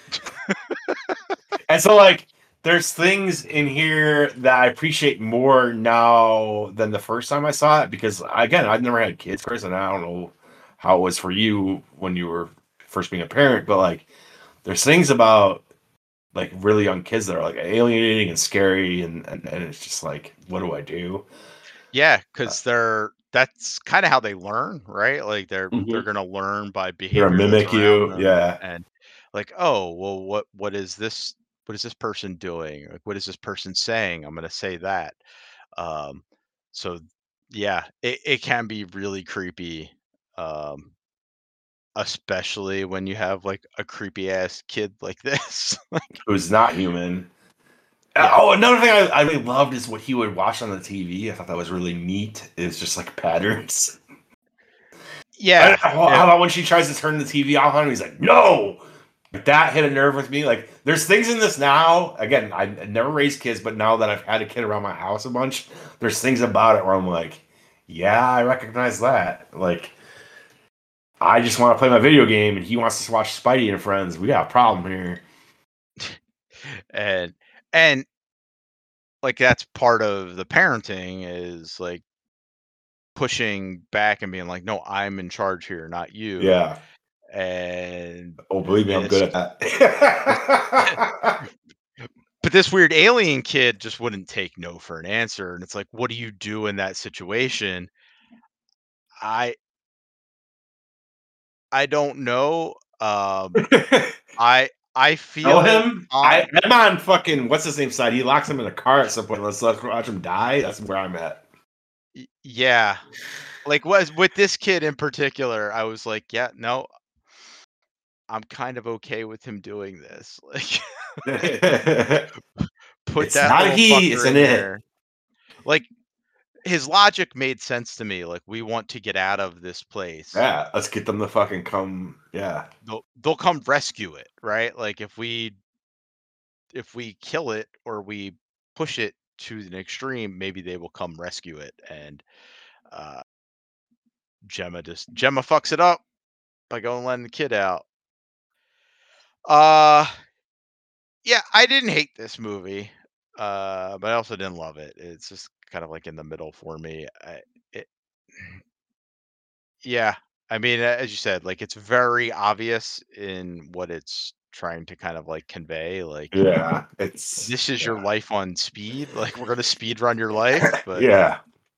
And so like, there's things in here that I appreciate more now than the first time I saw it because again, I've never had kids, Chris, and I don't know how it was for you when you were first being a parent, but like, there's things about like really young kids that are like alienating and scary and it's just like, what do I do? Yeah, because that's kind of how they learn, right? Like they're Mhm. gonna learn by They're gonna behavior that's mimic around you, them, yeah. and like, oh, well, what is this person doing? Like, what is this person saying? I'm gonna say that. Um, so yeah, it can be really creepy, um, especially when you have like a creepy ass kid like this. Who's not human. Yeah, Oh, another thing I really loved is what he would watch on the TV. I thought that was really neat. Is just like patterns. yeah, How about when she tries to turn the TV off on him? He's like, "No!" Like, that hit a nerve with me. Like, there's things in this now. Again, I never raised kids, but now that I've had a kid around my house a bunch, there's things about it where I'm like, "Yeah, I recognize that." Like, I just want to play my video game, and he wants to watch Spidey and Friends. We got a problem here. and and like that's part of the parenting is like pushing back and being like, "No, I'm in charge here, not you." Yeah. And Oh, believe me, and I'm good it's at this, that. but this weird alien kid just wouldn't take no for an answer, and it's like, what do you do in that situation? I I don't know. I Tell feel him I'm on fucking what's his name side. He locks him in a car at some point. Let's watch him die. That's where I'm at. yeah, like was with this kid in particular, I was like, yeah, no, I'm kind of okay with him doing this. Like, put It's that not a little he, it's fucker an in it. there. Like his logic made sense to me. Like we want to get out of this place. Yeah, let's get them to fucking come. Yeah. They'll come rescue it, right? Like if we kill it or we push it to an extreme, maybe they will come rescue it. And uh, Gemma fucks it up by going letting the kid out. Uh yeah, I didn't hate this movie, but I also didn't love it. It's just kind of like in the middle for me. It, yeah, I mean, as you said, like it's very obvious in what it's trying to kind of like convey. Like Yeah. It's this is your yeah. life on speed. Like we're gonna speed run your life, but Yeah.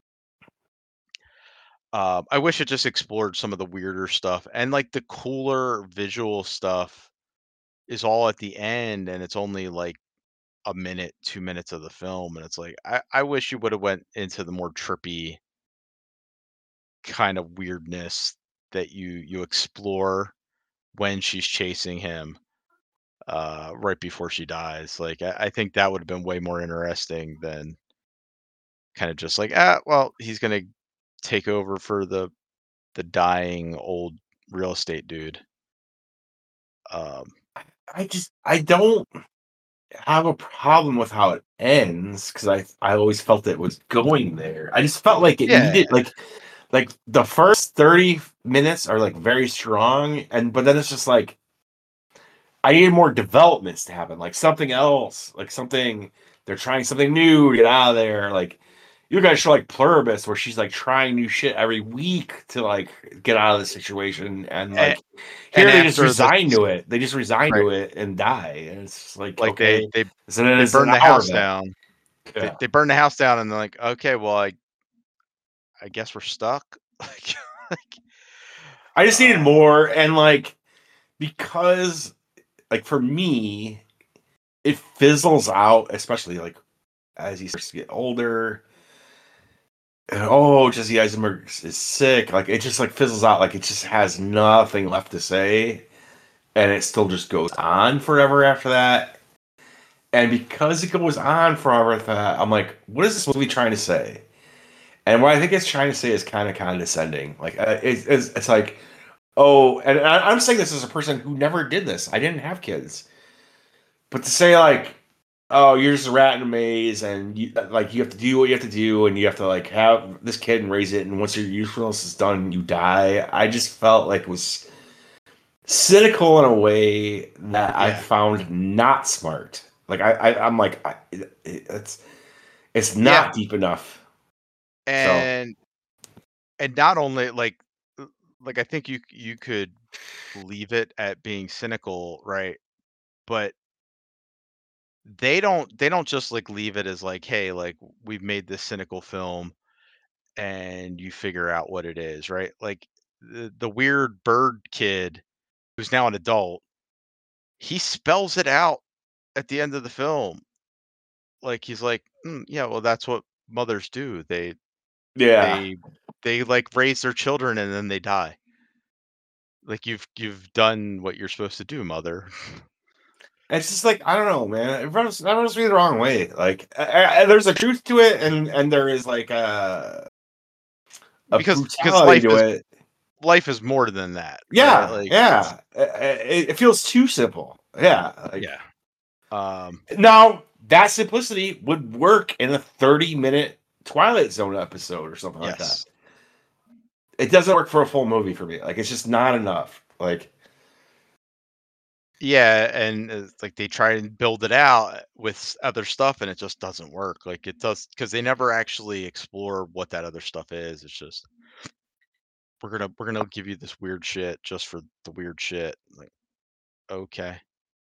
I wish it just explored some of the weirder stuff and like the cooler visual stuff is all at the end, and it's only like a minute, 2 minutes of the film, and it's like I wish you would have went into the more trippy kind of weirdness that you explore when she's chasing him right before she dies. Like I think that would have been way more interesting than kind of just like well he's gonna take over for the dying old real estate dude. Um, I don't have a problem with how it ends because I always felt it was going there. I just felt like it yeah, needed like the first 30 minutes are like very strong and but then it's just like I needed more developments to happen, like something else, like something they're trying something new to get out of there. Like you guys show like Pluribus where she's like trying new shit every week to like get out of the situation, and and, like and here they just after this, resign to it. They just resign right, to it and die, and it's just like like okay, so then they it's an burn the hour house of that. down. Yeah, They burn the house down, and they're like, okay, well, I guess we're stuck. Like, I just needed uh, more, and like because like for me, it fizzles out, especially like as he starts to get older. oh, Jesse Eisenberg is sick. Like it just like fizzles out. Like it just has nothing left to say, and it still just goes on forever after that. And because it goes on forever after that, I'm like, what is this movie trying to say? And what I think it's trying to say is kind of condescending. Like it's like, oh, and I'm saying this as a person who never did this. I didn't have kids, but to say like, oh, you're just a rat in a maze, and you have to do what you have to do, and you have to like have this kid and raise it, and once your usefulness is done, you die. I just felt like it was cynical in a way that I found not smart. Like I'm like it's not deep enough. And not only like I think you could leave it at being cynical, right? But they don't just like leave it as like, hey, like we've made this cynical film and you figure out what it is, right? Like the weird bird kid who's now an adult, he spells it out at the end of the film. Like he's like, yeah, well, that's what mothers do. Yeah. They like raise their children and then they die. Like you've done what you're supposed to do, mother. It's just like I don't know, man. It runs me the wrong way. Like there's a truth to it, and there is like a because brutality to it. Life is more than that. Yeah, right? Like, yeah. It feels too simple. Yeah, like, yeah. Now that simplicity would work in a 30-minute Twilight Zone episode or something like that. It doesn't work for a full movie for me. Like it's just not enough. Like. Yeah, and like they try and build it out with other stuff, and it just doesn't work. Like it does because they never actually explore what that other stuff is. It's just we're gonna give you this weird shit just for the weird shit. Like, okay.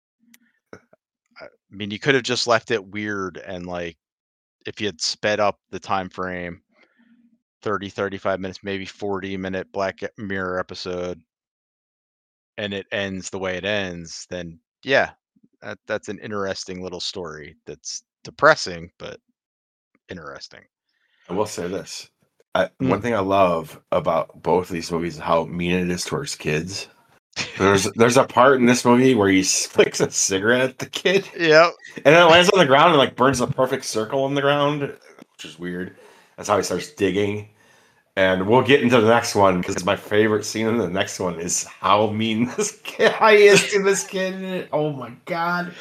I mean, you could have just left it weird, and like if you had sped up the time frame 30, 35 minutes, maybe 40-minute Black Mirror episode, and it ends the way it ends, then yeah, that's an interesting little story that's depressing but interesting. I will say this. One thing I love about both of these movies is how mean it is towards kids. There's a part in this movie where he flicks a cigarette at the kid. Yep. And then it lands on the ground and like burns a perfect circle on the ground, which is weird. That's how he starts digging. And we'll get into the next one because my favorite scene in the next one is how mean this guy is to this kid. Oh my god.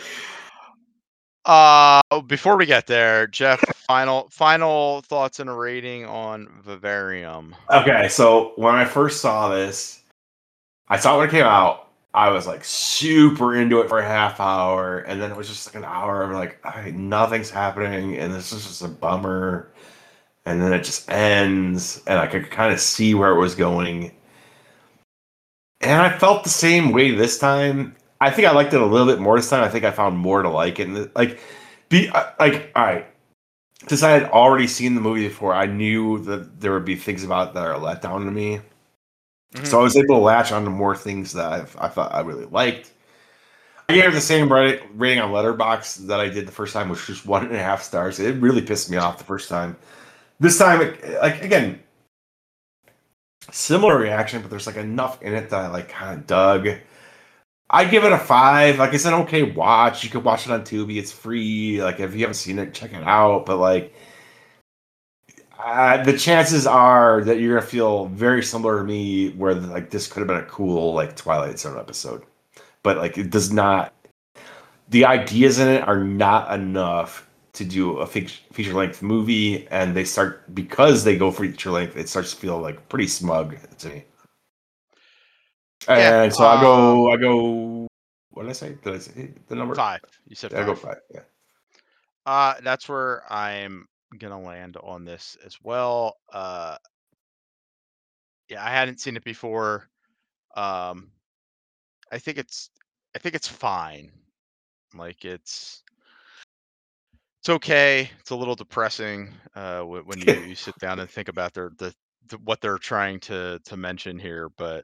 Before we get there, Jeff, final thoughts and a rating on Vivarium. Okay, so when I first saw this, I saw it when it came out. I was like super into it for a half hour, and then it was just like an hour of like, nothing's happening, and this is just a bummer. And then it just ends, and I could kind of see where it was going. And I felt the same way this time. I think I liked it a little bit more this time. I think I found more to like it. And all right. Since I had already seen the movie before, I knew that there would be things about it that are a letdown to me. Mm-hmm. So I was able to latch onto more things that I thought I really liked. I gave it the same rating on Letterboxd that I did the first time, which was 1.5 stars. It really pissed me off the first time. This time, again, similar reaction, but there's like enough in it that I like kind of dug. I give it a 5. Like it's an okay watch. You could watch it on Tubi. It's free. Like if you haven't seen it, check it out. But like, the chances are that you're gonna feel very similar to me, where like this could have been a cool like Twilight Zone episode, but like it does not. The ideas in it are not enough to do a feature length movie, and because they go for feature length, it starts to feel like pretty smug to me. And so I go. What did I say? Did I say the number 5? You said 5. I go 5. Yeah. That's where I'm gonna land on this as well. Yeah, I hadn't seen it before. I think it's fine. Like it's okay. It's a little depressing when you sit down and think about what they're trying to mention here, but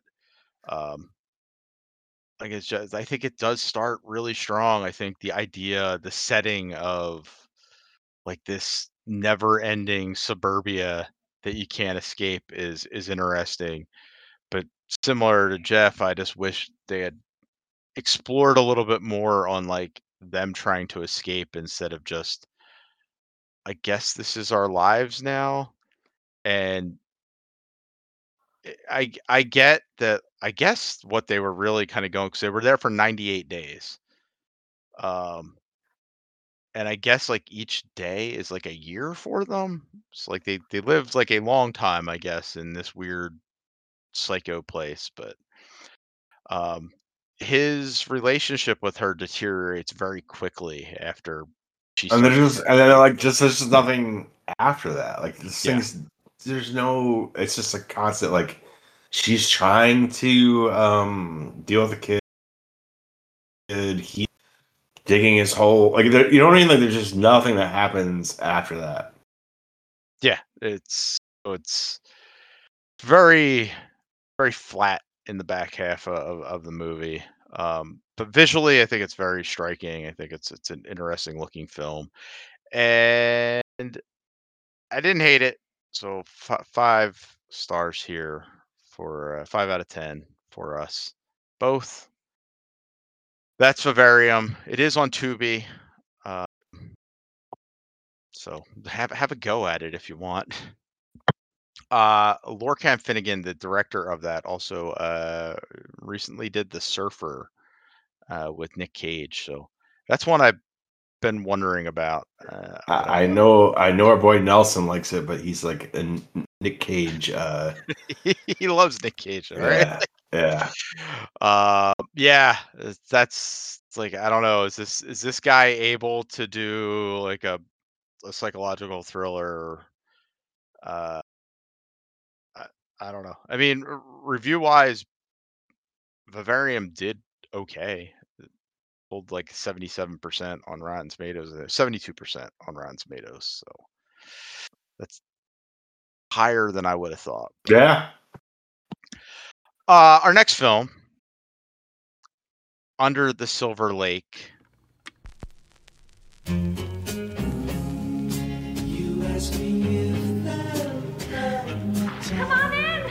like it's just, I think it does start really strong. I think the setting of like this never-ending suburbia that you can't escape is interesting. But similar to Jeff, I just wish they had explored a little bit more on like them trying to escape instead of just, I guess this is our lives now. And I get that. I guess what they were really kind of going, because they were there for 98 days. And I guess like each day is like a year for them. It's like they lived like a long time, I guess, in this weird psycho place. But um, his relationship with her deteriorates very quickly after she And there's starts. just and then like just there's just nothing after that. Like this Yeah. thing's there's no. It's just a constant like she's trying to deal with the kid. He digging his hole. Like you know what I mean? Like there's just nothing that happens after that. Yeah, it's very very flat in the back half of the movie. But visually, I think it's very striking. I think it's an interesting looking film, and I didn't hate it. So 5 stars here for 5 out of 10 for us both. That's Vivarium. It is on Tubi, uh, so have a go at it if you want. Lorcan Finnegan, the director of that, also recently did The Surfer with Nick Cage. So that's one I've been wondering about. But I know our boy Nelson likes it, but he's like a Nick Cage. he loves Nick Cage, right? Yeah. Yeah. That's it's like, I don't know. Is this guy able to do like a psychological thriller? Uh, I don't know. I mean, review wise, Vivarium did okay. Pulled like 77% on Rotten Tomatoes, 72% on Rotten Tomatoes. So that's higher than I would have thought. Yeah. Our next film, Under the Silver Lake. Come on in.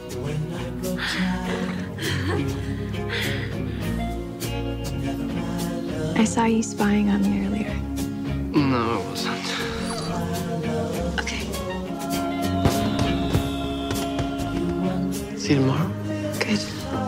I saw you spying on me earlier. No, it wasn't. Okay. See you tomorrow. Good.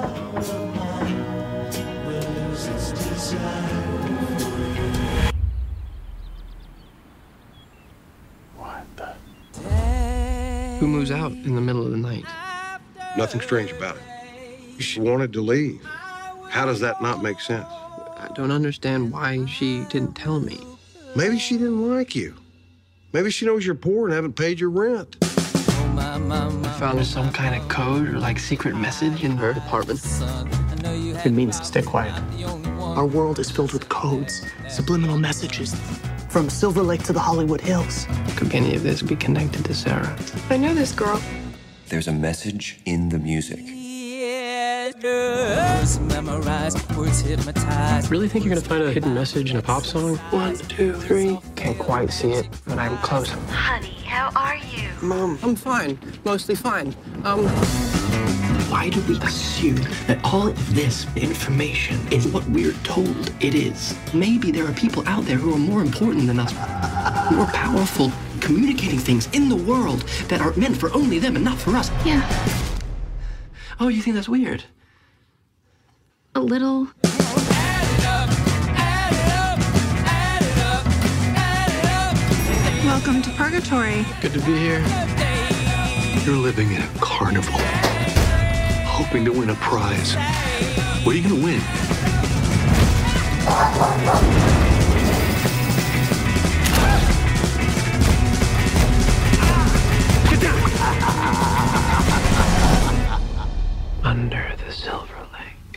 Who moves out in the middle of the night? Nothing strange about it. She wanted to leave. How does that not make sense? I don't understand why she didn't tell me. Maybe she didn't like you. Maybe she knows you're poor and haven't paid your rent. I found some kind of code or like secret message in her apartment. It means stay quiet. Our world is filled with codes, subliminal messages, from Silver Lake to the Hollywood Hills. Could any of this be connected to Sarah? I know this girl. There's a message in the music. Really think you're gonna find a hidden message in a pop song? 1, 2, 3. Can't quite see it, but I'm close. Honey, how are you? Mom, I'm fine. Mostly fine. Why do we assume that all of this information is what we're told it is? Maybe there are people out there who are more important than us, more powerful, communicating things in the world that are meant for only them and not for us. Yeah, Oh, you think that's weird? a little. Welcome to Purgatory. Good to be here. You're living in a carnival, hoping to win a prize. What are you going to win? Under the Silver Lake.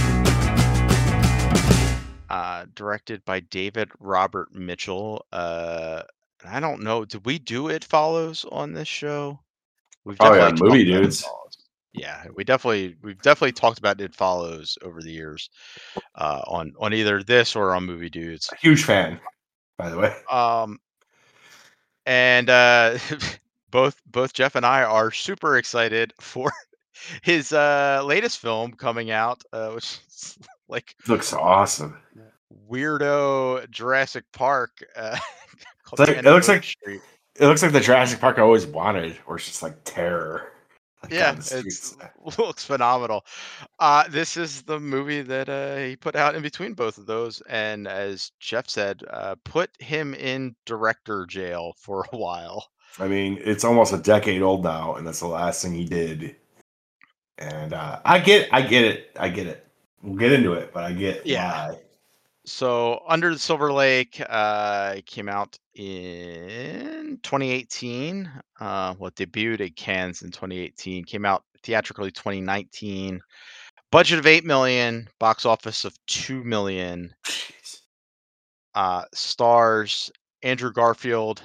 Directed by David Robert Mitchell. I don't know. Did we do It Follows on this show? We've Oh yeah, definitely movie talked about It dudes. Follows. Yeah, we've definitely talked about It Follows over the years, on either this or on Movie Dudes. Huge fan, by the way. And both Jeff and I are super excited for his latest film coming out, which is like Looks awesome. weirdo Jurassic Park It's called like, 10 Foot Street. it looks like the Jurassic Park I always wanted, where it's just like terror, like Yeah, on the it streets. looks phenomenal. This is the movie that he put out in between both of those, and as Jeff said, put him in director jail for a while. I mean, it's almost a decade old now, and that's the last thing he did. And I get it. We'll get into it, but I get why. So, Under the Silver Lake came out in 2018. Debuted at Cannes in 2018. Came out theatrically 2019. Budget of $8 million. Box office of $2 million. Stars Andrew Garfield.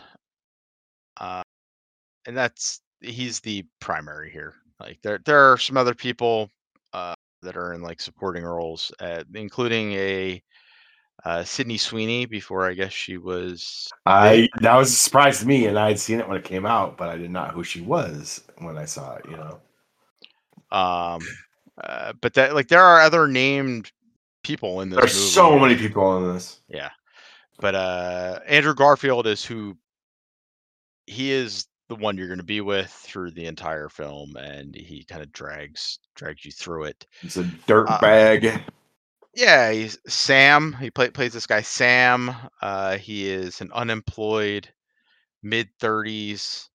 And he's the primary here. Like there are some other people that are in like supporting roles, including a Sydney Sweeney before I guess she was big. That was a surprise to me, and I had seen it when it came out, but I did not know who she was when I saw it. But that like there are other named people in this There's movie. so many people in this. Yeah, but Andrew Garfield is he is the one you're going to be with through the entire film, and he kind of drags you through it. He's a dirt bag. Yeah, he's Sam. He plays this guy Sam. He is an unemployed mid-30s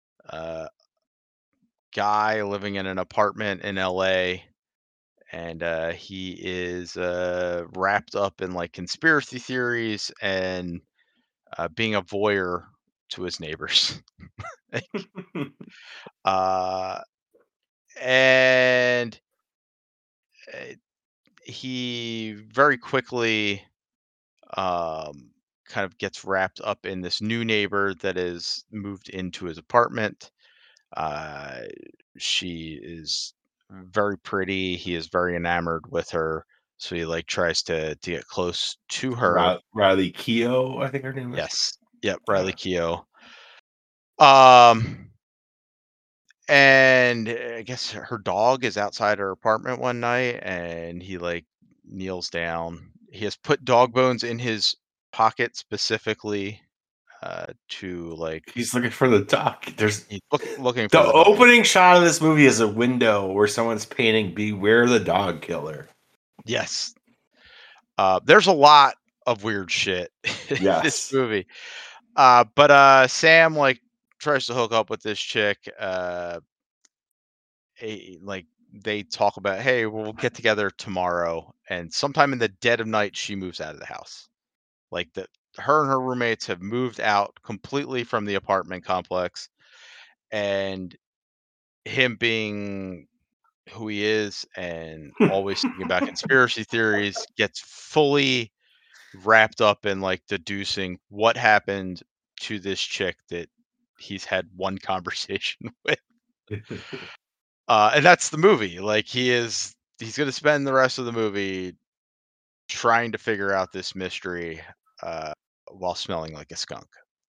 guy living in an apartment in LA, and he is wrapped up in like conspiracy theories and being a voyeur to his neighbors. And he very quickly kind of gets wrapped up in this new neighbor that is moved into his apartment. She is very pretty. He is very enamored with her, so he like tries to get close to her. Riley Keough, I think her name is. Yes. Yep, Riley Keough. And I guess her dog is outside her apartment one night, and he like kneels down. He has put dog bones in his pocket specifically to like. He's looking for the dog. He's looking for the opening shot of this movie is a window where someone's painting "Beware the Dog Killer." Yes. There's a lot of weird shit in this movie. But Sam like tries to hook up with this chick. Like they talk about, hey, we'll get together tomorrow, and sometime in the dead of night she moves out of the house. Like her and her roommates have moved out completely from the apartment complex, and him being who he is and always thinking about conspiracy theories gets fully wrapped up in like deducing what happened to this chick that he's had one conversation with. And that's the movie. Like he's going to spend the rest of the movie trying to figure out this mystery while smelling like a skunk.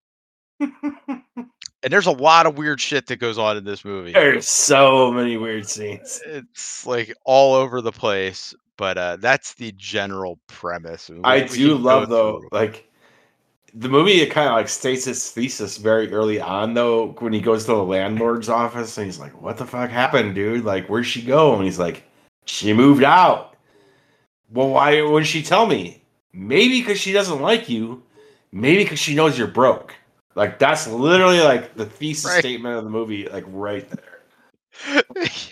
And there's a lot of weird shit that goes on in this movie. There's so many weird scenes. It's like all over the place, but that's the general premise. I do love though, like the movie. It kind of like states its thesis very early on though. When he goes to the landlord's office and he's like, "What the fuck happened, dude? Like, where'd she go?" And he's like, "She moved out." Well, why wouldn't she tell me? Maybe because she doesn't like you. Maybe because she knows you're broke. Like that's literally like the thesis statement of the movie, like right there.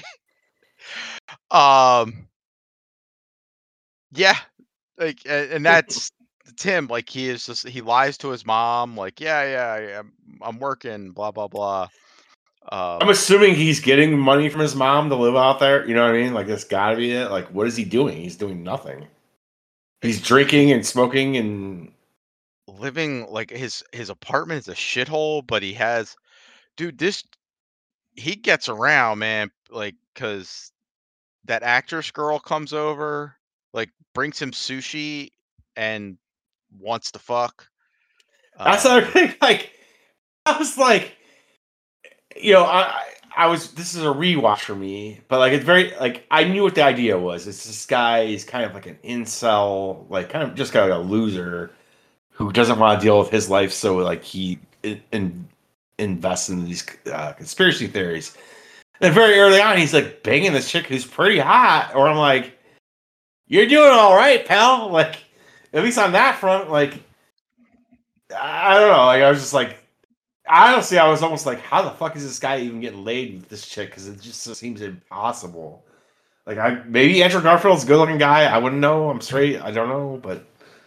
Yeah, like, and that's Tim. Like he lies to his mom. Like, yeah, I'm working. Blah blah blah. I'm assuming he's getting money from his mom to live out there. You know what I mean? Like that's gotta be it. Like, what is he doing? He's doing nothing. He's drinking and smoking and living like his apartment is a shithole, but he has, dude, he gets around, man. Like, cause that actress girl comes over, like brings him sushi and wants to fuck. That's another thing. Like, I was like, you know, I was this is a rewatch for me, but like it's very like I knew what the idea was. It's this guy, he's kind of like an incel, like kind of just kind of a loser who doesn't want to deal with his life, so like he invests in these conspiracy theories. And very early on, he's like banging this chick who's pretty hot, or I'm like, you're doing all right, pal. Like, at least on that front, like, I don't know. Like, I was just like, honestly, I was almost like, how the fuck is this guy even getting laid with this chick? Because it just seems impossible. Like, maybe Andrew Garfield's a good-looking guy. I wouldn't know. I'm straight. I don't know, but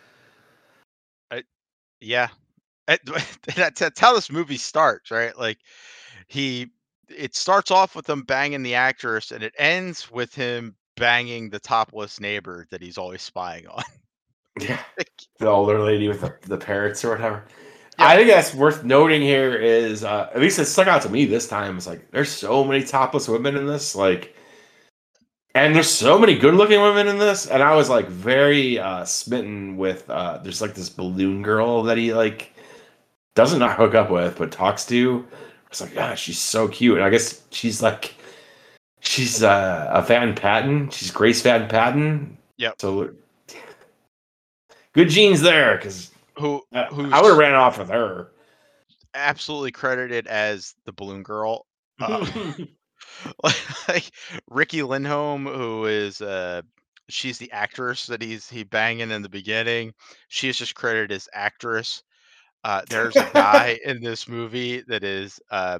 yeah, that's how this movie starts, right? Like it starts off with him banging the actress, and it ends with him banging the topless neighbor that he's always spying on. yeah, the older lady with the parrots or whatever. Yeah. I think that's worth noting here is at least it stuck out to me this time. It's like there's so many topless women in this, like, and there's so many good looking women in this, and I was like very smitten with there's like this balloon girl that he like doesn't not hook up with but talks to. It's like, yeah, she's so cute, and I guess she's a Van Patten. She's Grace Van Patten. Yep. So good genes there, because I would have ran off with her. Absolutely credited as the balloon girl. Like Ricky Lindholm, who is she's the actress that he banging in the beginning. She is just credited as actress. There's a guy in this movie that is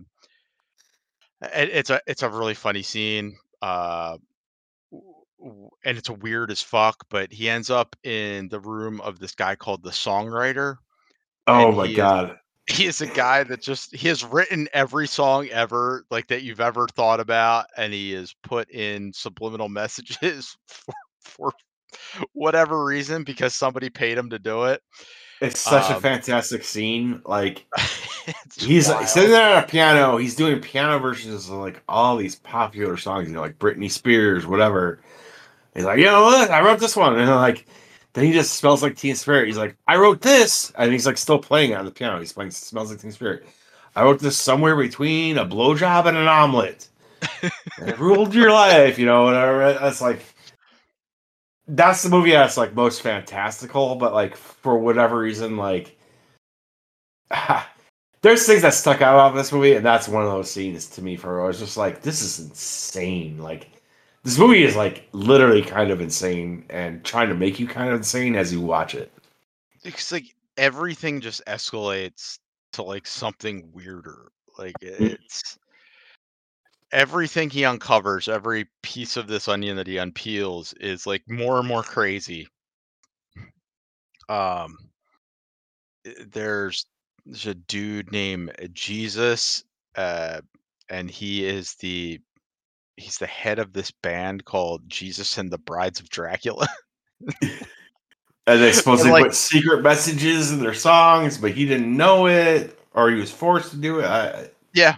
it's a really funny scene. And it's a weird as fuck, but he ends up in the room of this guy called the songwriter. Oh And my god. he is a guy that he has written every song ever, like, that you've ever thought about, and he has put in subliminal messages for whatever reason because somebody paid him to do it. It's such a fantastic scene. Like he's sitting there at a piano, he's doing piano versions of like all these popular songs, you know, like Britney Spears, whatever. He's like, you know what? I wrote this one, and like then he just smells like Teen Spirit. He's like, I wrote this, and he's like still playing it on the piano. He's playing Smells Like Teen Spirit. I wrote this somewhere between a blowjob and an omelet. And it ruled your life, you know, whatever. That's like that's the movie that's like most fantastical, but like for whatever reason, like there's things that stuck out of this movie, and that's one of those scenes to me. For I was just like, this is insane. Like this movie is like literally kind of insane and trying to make you kind of insane as you watch it. It's like everything just escalates to like something weirder. Like it's everything he uncovers, every piece of this onion that he unpeels is like more and more crazy. There's a dude named Jesus, and he's the head of this band called Jesus and the Brides of Dracula. And they supposedly like, put secret messages in their songs, but he didn't know it, or he was forced to do it. Yeah.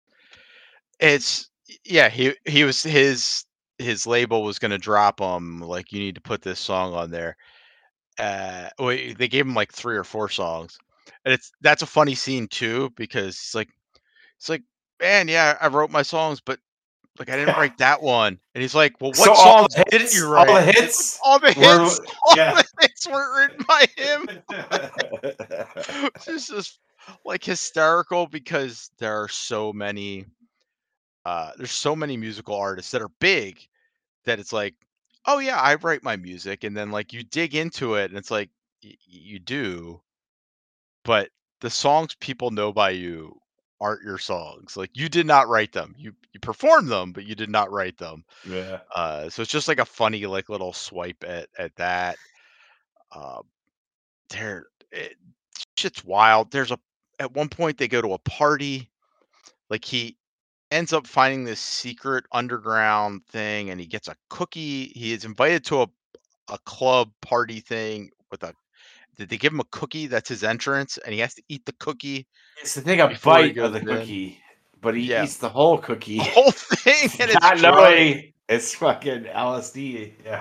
He was his label was gonna drop him, like, you need to put this song on there. They gave him like 3 or 4 songs. And that's a funny scene too, because it's like, man, yeah, I wrote my songs, but like I didn't write that one. And he's like, well, what songs didn't you write? All the hits? All the hits weren't written by him. It's just like hysterical because there are so many there's so many musical artists that are big that it's like, oh yeah, I write my music, and then like you dig into it and it's like you do, but the songs people know by you aren't your songs. Like you did not write them. You performed them, but you did not write them. Yeah. So it's just like a funny like little swipe at that. Shit's wild. At one point they go to a party, like he ends up finding this secret underground thing, and he gets a cookie. He is invited to a club party thing with did they give him a cookie? That's his entrance, and he has to eat the cookie. It's to take a bite of the cookie, but he eats the whole cookie. The whole thing, and it's not knowing it's fucking LSD. Yeah.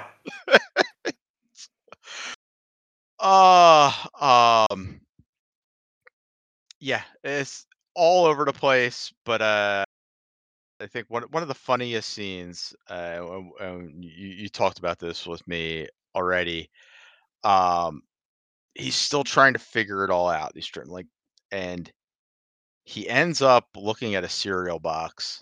Yeah, all over the place, but I think one of the funniest scenes, you talked about this with me already. Um, he's still trying to figure it all out. He's trying like, and he ends up looking at a cereal box,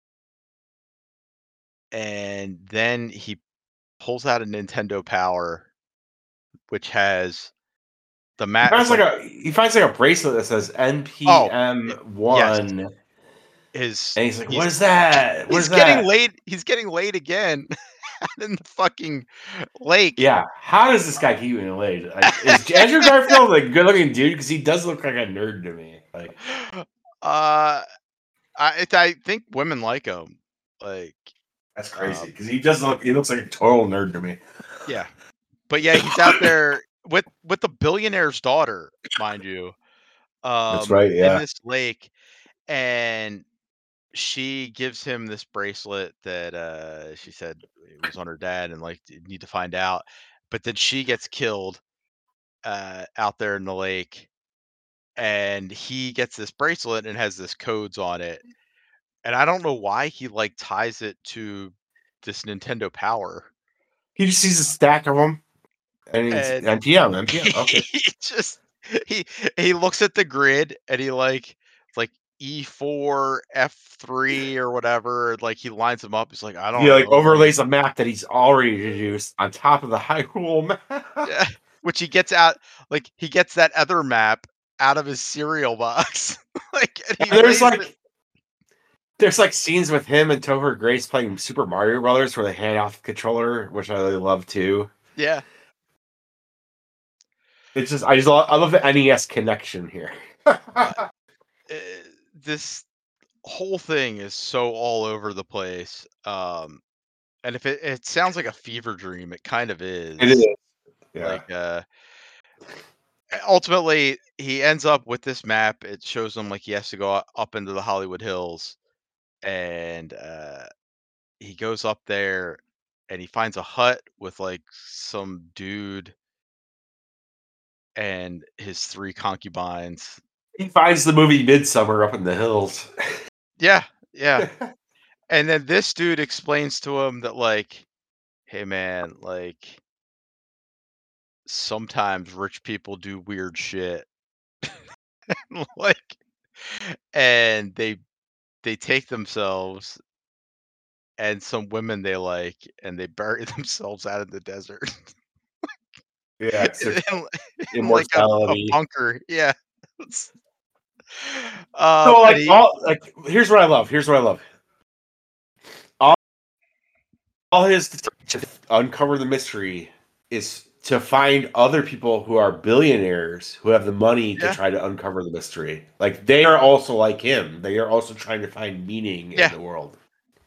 and then he pulls out a Nintendo Power, which has the He map. finds It's like, he finds like a bracelet that says oh, yes, NPM1. his And he's like, "What is that? What he's is getting that?" laid. He's getting laid again in the fucking lake. Yeah. How does this guy keep getting laid? Like, is Andrew Garfield a good-looking dude? Because he does look like a nerd to me. Like, I think women like him. Like, that's crazy. Because he does look. He looks like a total nerd to me. yeah, but yeah, he's out there with the billionaire's daughter, mind you. That's right. In Yeah. this lake, and she gives him this bracelet that she said it was on her dad, and like you need to find out. But then she gets killed out there in the lake, and he gets this bracelet and has this codes on it. And I don't know why he like ties it to this Nintendo Power. He just sees a stack of them, and he's And NPM. Okay. he looks at the grid and he like E4 F3 or whatever. Like he lines them up. He's like, I don't He like know. overlays a map that he's already introduced on top of the Hyrule map. Yeah, which he gets out. Like he gets that other map out of his cereal box. Like and he There's lays it. there's like scenes with him and Topher Grace playing Super Mario Brothers where they hand off the controller, which I really love too. Yeah. It's just I love the NES connection here. This whole thing is so all over the place. And if it sounds like a fever dream, it kind of is. It is. Yeah. Like ultimately he ends up with this map. It shows him like he has to go up into the Hollywood Hills, and he goes up there and he finds a hut with like some dude and his 3 concubines. He finds the movie Midsummer up in the hills. Yeah. And then this dude explains to him that like, hey man, like sometimes rich people do weird shit. Like, and they take themselves and some women they like, and they bury themselves out in the desert. Yeah, in like a immortality. bunker. Yeah. So like here's what I love. All his to uncover the mystery is to find other people who are billionaires who have the money to try to uncover the mystery. Like they are also like him. They are also trying to find meaning in the world.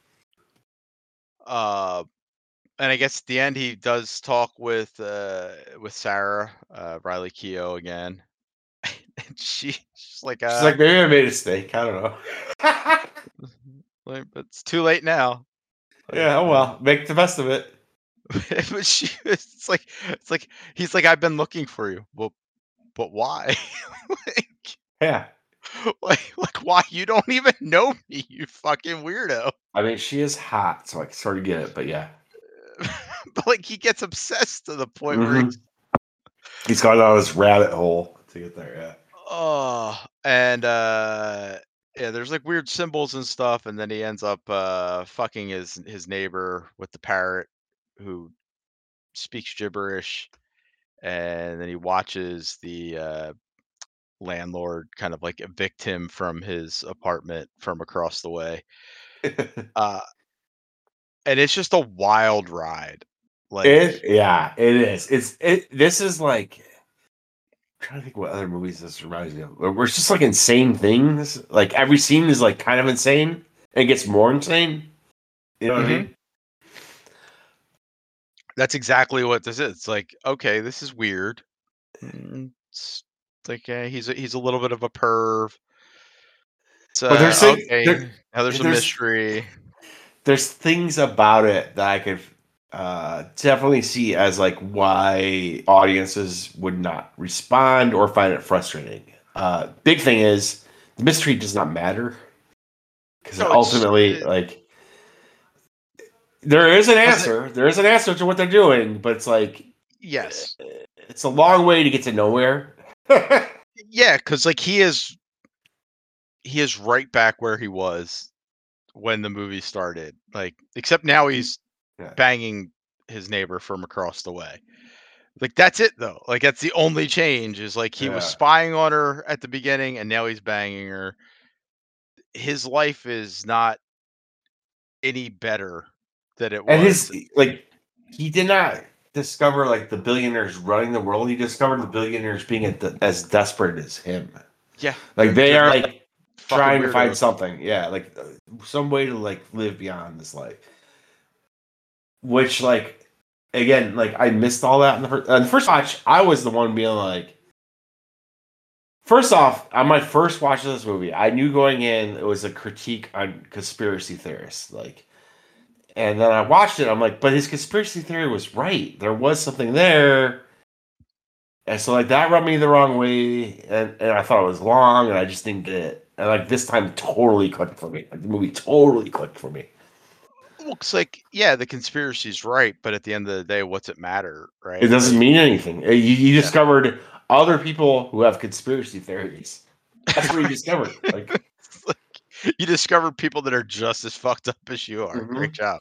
And I guess at the end he does talk with Sarah, Riley Keough again. And she's like, maybe I made a mistake. I don't know. Like, but it's too late now. Yeah, oh well, make the best of it. But it's like he's like, I've been looking for you. Well, but why? Yeah. Like why? You don't even know me, you fucking weirdo. I mean, she is hot, so I sort of get it, but yeah. But like he gets obsessed to the point where he's gone down this rabbit hole to get there, yeah. Oh, and yeah, there's like weird symbols and stuff, and then he ends up fucking his neighbor with the parrot who speaks gibberish, and then he watches the landlord kind of like evict him from his apartment from across the way. And it's just a wild ride. Like it is. This is like I'm trying to think what other movies this reminds me of. Where it's just like insane things. Like every scene is like kind of insane and it gets more insane. You know what I mean? That's exactly what this is. It's like, okay, this is weird. It's like he's a little bit of a perv. But there's there's a mystery. There's things about it that I could definitely see as like why audiences would not respond or find it frustrating. Big thing is the mystery does not matter because No, ultimately, like, there is an doesn't answer. There is an answer to what they're doing, but it's like yes. it's a long way to get to nowhere. Yeah, because like he is right back where he was when the movie started. Like, except now he's Yeah. banging his neighbor from across the way. Like, that's it though. Like, that's the only change is like he was Yeah. spying on her at the beginning and now he's banging her. His life is not any better than it And was. his like he did not discover like the billionaires running the world. He discovered the billionaires being as desperate as him. Yeah. Like they They're are not like fucking trying to find weirdos. something. Yeah, like some way to like live beyond this life. Which like again, like I missed all that in the first watch. I was the one being like, first off, on my first watch of this movie, I knew going in it was a critique on conspiracy theorists. Like, and then I watched it. I'm like, but his conspiracy theory was right. There was something there. And so like that rubbed me the wrong way, and I thought it was long, and I just didn't get it. And like this time, totally clicked for me. Like the movie totally clicked for me. Looks like, yeah, the conspiracy's right, but at the end of the day, what's it matter, right? It doesn't Like, mean anything. You discovered other people who have conspiracy theories. That's what you discovered. Like, you discover people that are just as fucked up as you are. Mhm. Great job.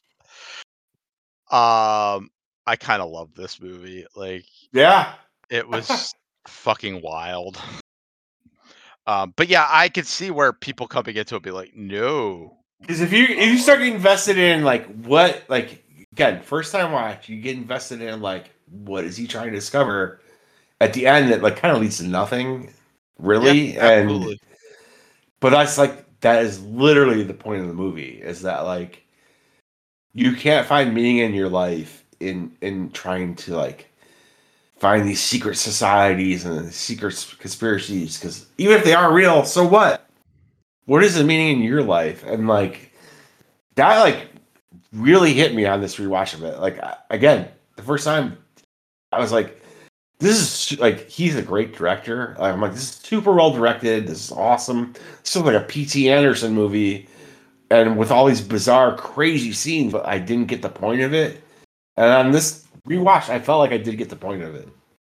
I kind of love this movie. Like, yeah, it was fucking wild. But yeah, I could see where people coming into it be like, no. because if you start getting invested in like what like again first time watch, you get invested in like what is he trying to discover. At the end, it like kind of leads to nothing, really. Yeah, absolutely. But that's like that is literally the point of the movie is that like you can't find meaning in your life in trying to like find these secret societies and secret conspiracies because even if they are real, so what is the meaning in your life? And like that like really hit me on this rewatch of it. Like again, the first time I was like, this is like he's a great director. I'm like, this is super well directed. This is awesome. This is like a P.T. Anderson movie, and with all these bizarre, crazy scenes, but I didn't get the point of it. And on this rewatch, I felt like I did get the point of it.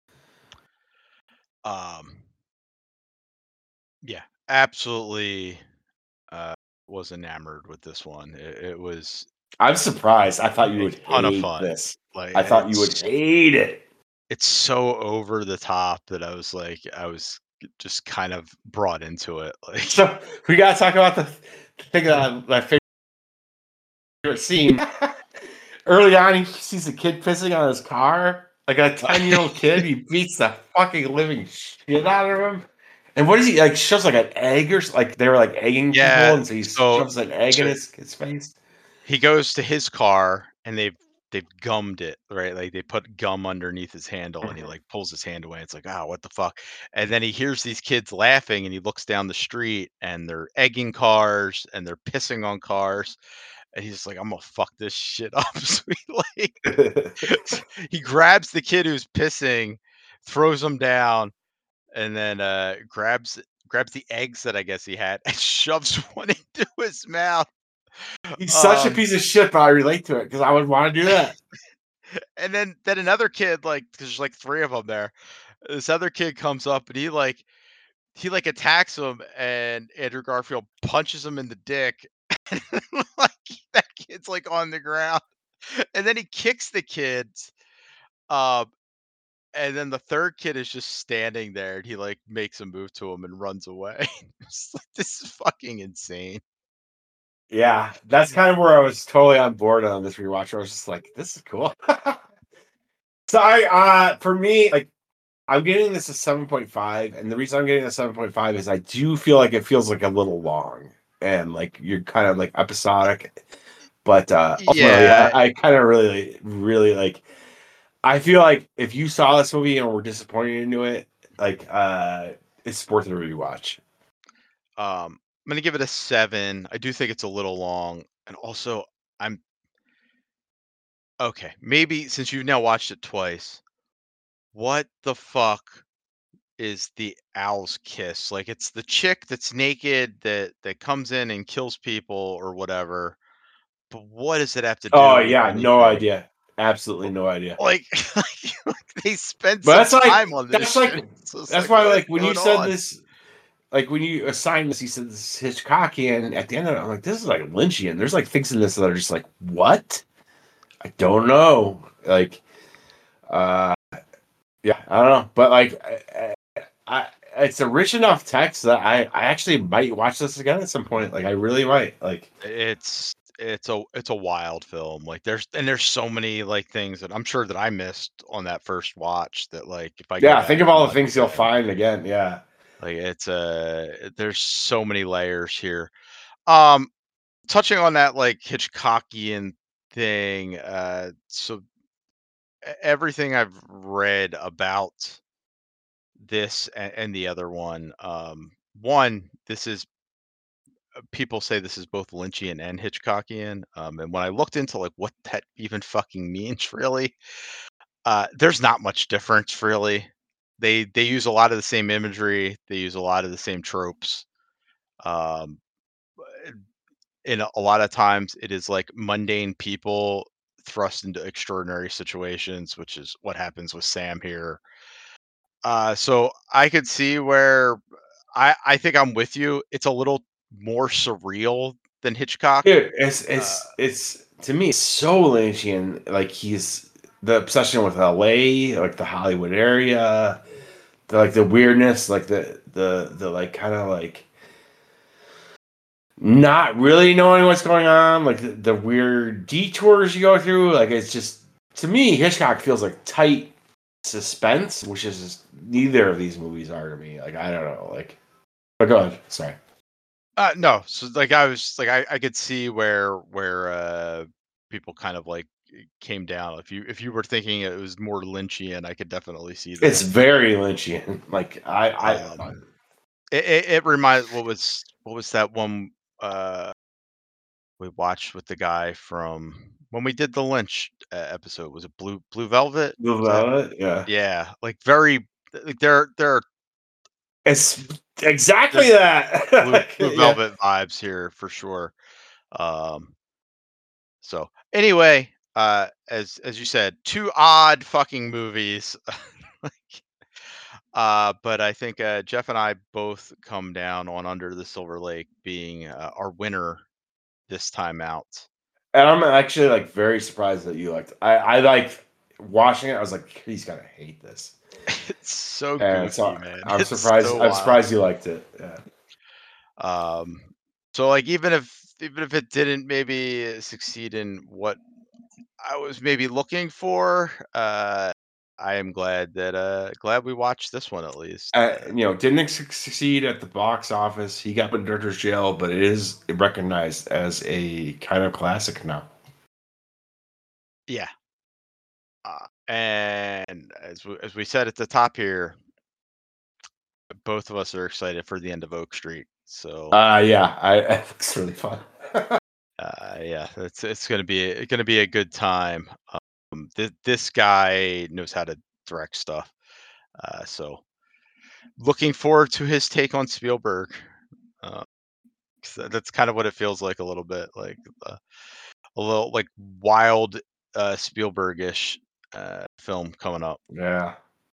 Yeah, absolutely. Was enamored with this one. It was I'm surprised. I thought you a would ton of hate fun. this. Like, I thought you would hate it. It's so over the top that I was just kind of brought into it. Like, So we gotta talk about the thing that my favorite scene. Early on, he sees a kid pissing on his car. Like a 10-year-old kid, he beats the fucking living shit out of him. And what is he like? Shoves like an egg or like they were like egging people, and so he shoves an egg in his face. He goes to his car and they've gummed it, right? Like they put gum underneath his handle and he like pulls his hand away. It's like, oh, what the fuck? And then he hears these kids laughing and he looks down the street and they're egging cars and they're pissing on cars. And he's like, I'm gonna fuck this shit up. So he grabs the kid who's pissing, throws him down, and then grabs the eggs that I guess he had and shoves one into his mouth. He's such a piece of shit, but I relate to it because I would want to do that. And then another kid, like, 'cause there's like 3 of them there. This other kid comes up and he attacks him, and Andrew Garfield punches him in the dick. Like that kid's like on the ground, and then he kicks the kids. And then the third kid is just standing there, and he like makes a move to him and runs away. It's like, this is fucking insane. Yeah, that's kind of where I was totally on board on this rewatch. I was just like, this is cool. So for me, like I'm getting this a 7.5, and the reason I'm getting a 7.5 is I do feel like it feels like a little long and like you're kind of like episodic. But ultimately, Yeah. I kind of really like I feel like if you saw this movie and were disappointed into it, like it's worth a rewatch. I'm gonna give it a 7. I do think it's a little long, and also I'm okay. Maybe since you've now watched it twice, what the fuck is the Owl's Kiss. Like it's the chick that's naked that comes in and kills people or whatever. But what does it have to Oh do with yeah, no anything? idea. Absolutely no idea. Like, they spent But some that's like time on this shit. So it's that's like, why what is like when you going said on? this, like when you assigned this, you said this is Hitchcockian. At the end of it, I'm like, this is like Lynchian. There's like things in this that are just like, what? I don't know. Like, yeah, I don't know. But like, it's a rich enough text that I actually might watch this again at some point. Like, I really might. Like, It's a wild film. Like there's so many like things that I'm sure that I missed on that first watch that like if I go yeah, think back of and all the watch things you'll again, find again. Yeah. like it's there's so many layers here. Touching on that like Hitchcockian thing, so everything I've read about this and the other one, this is people say this is both Lynchian and Hitchcockian. And when I looked into like what that even fucking means, really, there's not much difference, really. They use a lot of the same imagery. They use a lot of the same tropes. Um, in a lot of times, it is like mundane people thrust into extraordinary situations, which is what happens with Sam here. So I could see where I think I'm with you. It's a little more surreal than Hitchcock. Dude, Uh, it's to me it's so Lynchian. Like he's the obsession with LA, like the Hollywood area, the weirdness, like the like kind of like not really knowing what's going on, like the weird detours you go through. Like it's just to me, Hitchcock feels like tight suspense, which is just, neither of these movies are to me. Like I don't know, like. But go ahead. Sorry. no, so like I was like I could see where people kind of like came down. If you were thinking it was more Lynchian, I could definitely see It's that. very Lynchian. Like It reminds what was that one we watched with the guy from when we did the Lynch episode? Was it Blue Velvet? Blue Was that? Velvet, yeah. Yeah, like very like there It's exactly there's that. Like, Blue yeah. Velvet vibes here for sure. Um, so anyway, as you said, two odd fucking movies. Like, but I think Jeff and I both come down on Under the Silver Lake being our winner this time out. And I'm actually like very surprised that you liked it. I like watching it, I was like, he's gonna hate this. It's so And goofy, so man. I'm It's surprised so I'm wild. surprised you liked it. Yeah. So like even if it didn't maybe succeed in what I was maybe looking for, I am glad we watched this one at least. Didn't succeed at the box office. He got put in director's jail, but it is recognized as a kind of classic now. Yeah. And as we said at the top here, both of us are excited for the end of Oak Street. So yeah, it looks really fun. yeah, it's gonna be a good time. This guy knows how to direct stuff. So looking forward to his take on Spielberg. 'Cause that's kind of what it feels like a little bit, like a little like wild Spielberg-ish film coming up. Yeah.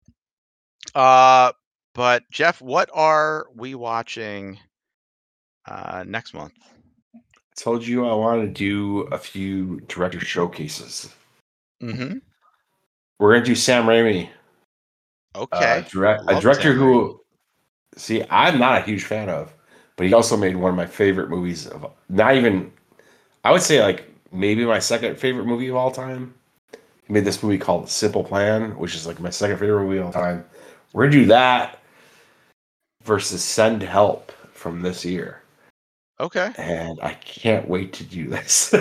But Jeff, what are we watching next month? I told you I wanted to do a few director showcases. Mm-hmm. We're gonna do Sam Raimi. Okay. A director who, see, I'm not a huge fan of, but he also made one of my favorite movies of not even, I would say like maybe my second favorite movie of all time. He made this movie called Simple Plan, which is like my second favorite movie of all time. We're gonna do that versus Send Help from this year. Okay. And I can't wait to do this.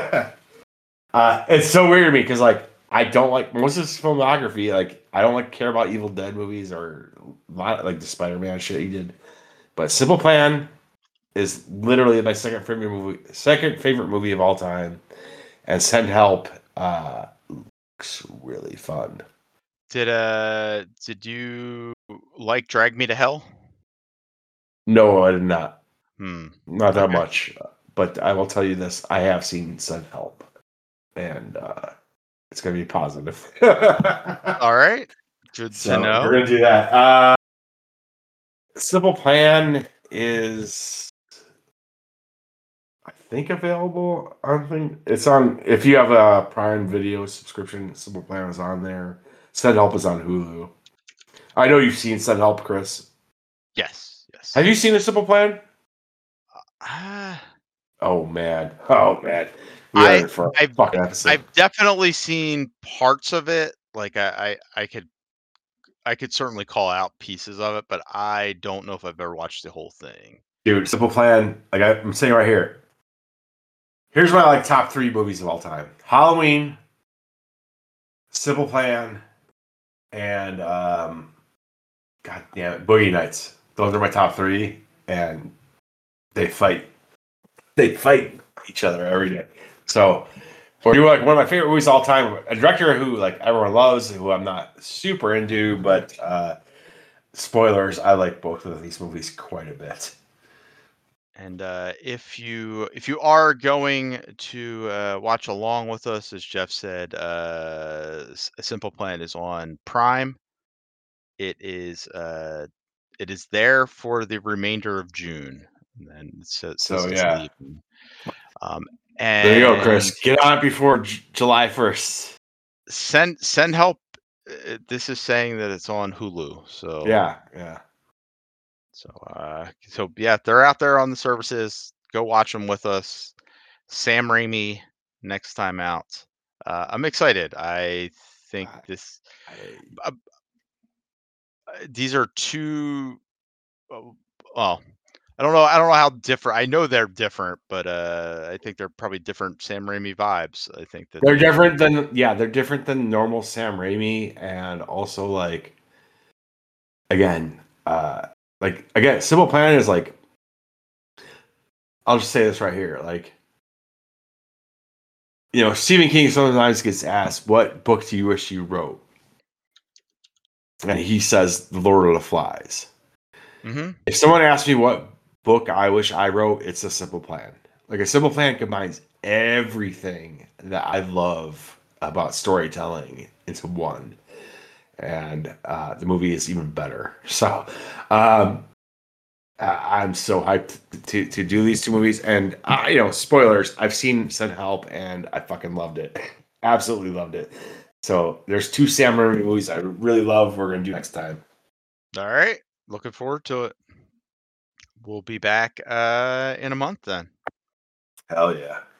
It's so weird to me because like I don't like most of his filmography. Like I don't care about Evil Dead movies or like the Spider-Man shit he did. But Simple Plan is literally my second favorite movie of all time. And Send Help looks really fun. Did you like Drag Me to Hell? No, I did not. Not that Okay. much. But I will tell you this: I have seen Send Help, and it's going to be positive. All right. Good So to know. we're going to do that. Simple Plan is, I think, available. It's on. If you have a Prime Video subscription, Simple Plan is on there. Send Help is on Hulu. I know you've seen Send Help, Chris. Yes. Have you seen the Simple Plan? Ah, Oh man. We are in for a fucking episode. I've definitely seen parts of it. Like I could certainly call out pieces of it, but I don't know if I've ever watched the whole thing. Dude, Simple Plan, like I'm saying right here. Here's my top 3 movies of all time: Halloween, Simple Plan, and God damn it, Boogie Nights. Those are my top 3, and they fight each other every day. So, or you one of my favorite movies of all time, a director who everyone loves, who I'm not super into, but spoilers, I like both of these movies quite a bit. And if you are going to watch along with us, as Jeff said, A Simple Plan is on Prime. It is there for the remainder of June, and so it's yeah. leaving. And There you go, Chris. Get on it before July 1st. Send Help. This is saying that it's on Hulu. So yeah. So yeah, they're out there on the services. Go watch them with us. Sam Raimi next time out. I'm excited. I think these are two. Well, I don't know how different. I know they're different, but I think they're probably different Sam Raimi vibes. I think that they're different than normal Sam Raimi, and also again, Simple Plan is I'll just say this right here, Stephen King sometimes gets asked, "What book do you wish you wrote?" And he says, "The Lord of the Flies." Mm-hmm. If someone asks me what book I wish I wrote, it's A Simple Plan. A Simple Plan combines everything that I love about storytelling into one, and the movie is even better. So I'm so hyped to do these 2 movies. And spoilers, I've seen Send Help and I fucking loved it. Absolutely loved it. So there's 2 Sam Raimi movies I really love we're gonna do next time. All right, looking forward to it. We'll be back in a month then. Hell yeah.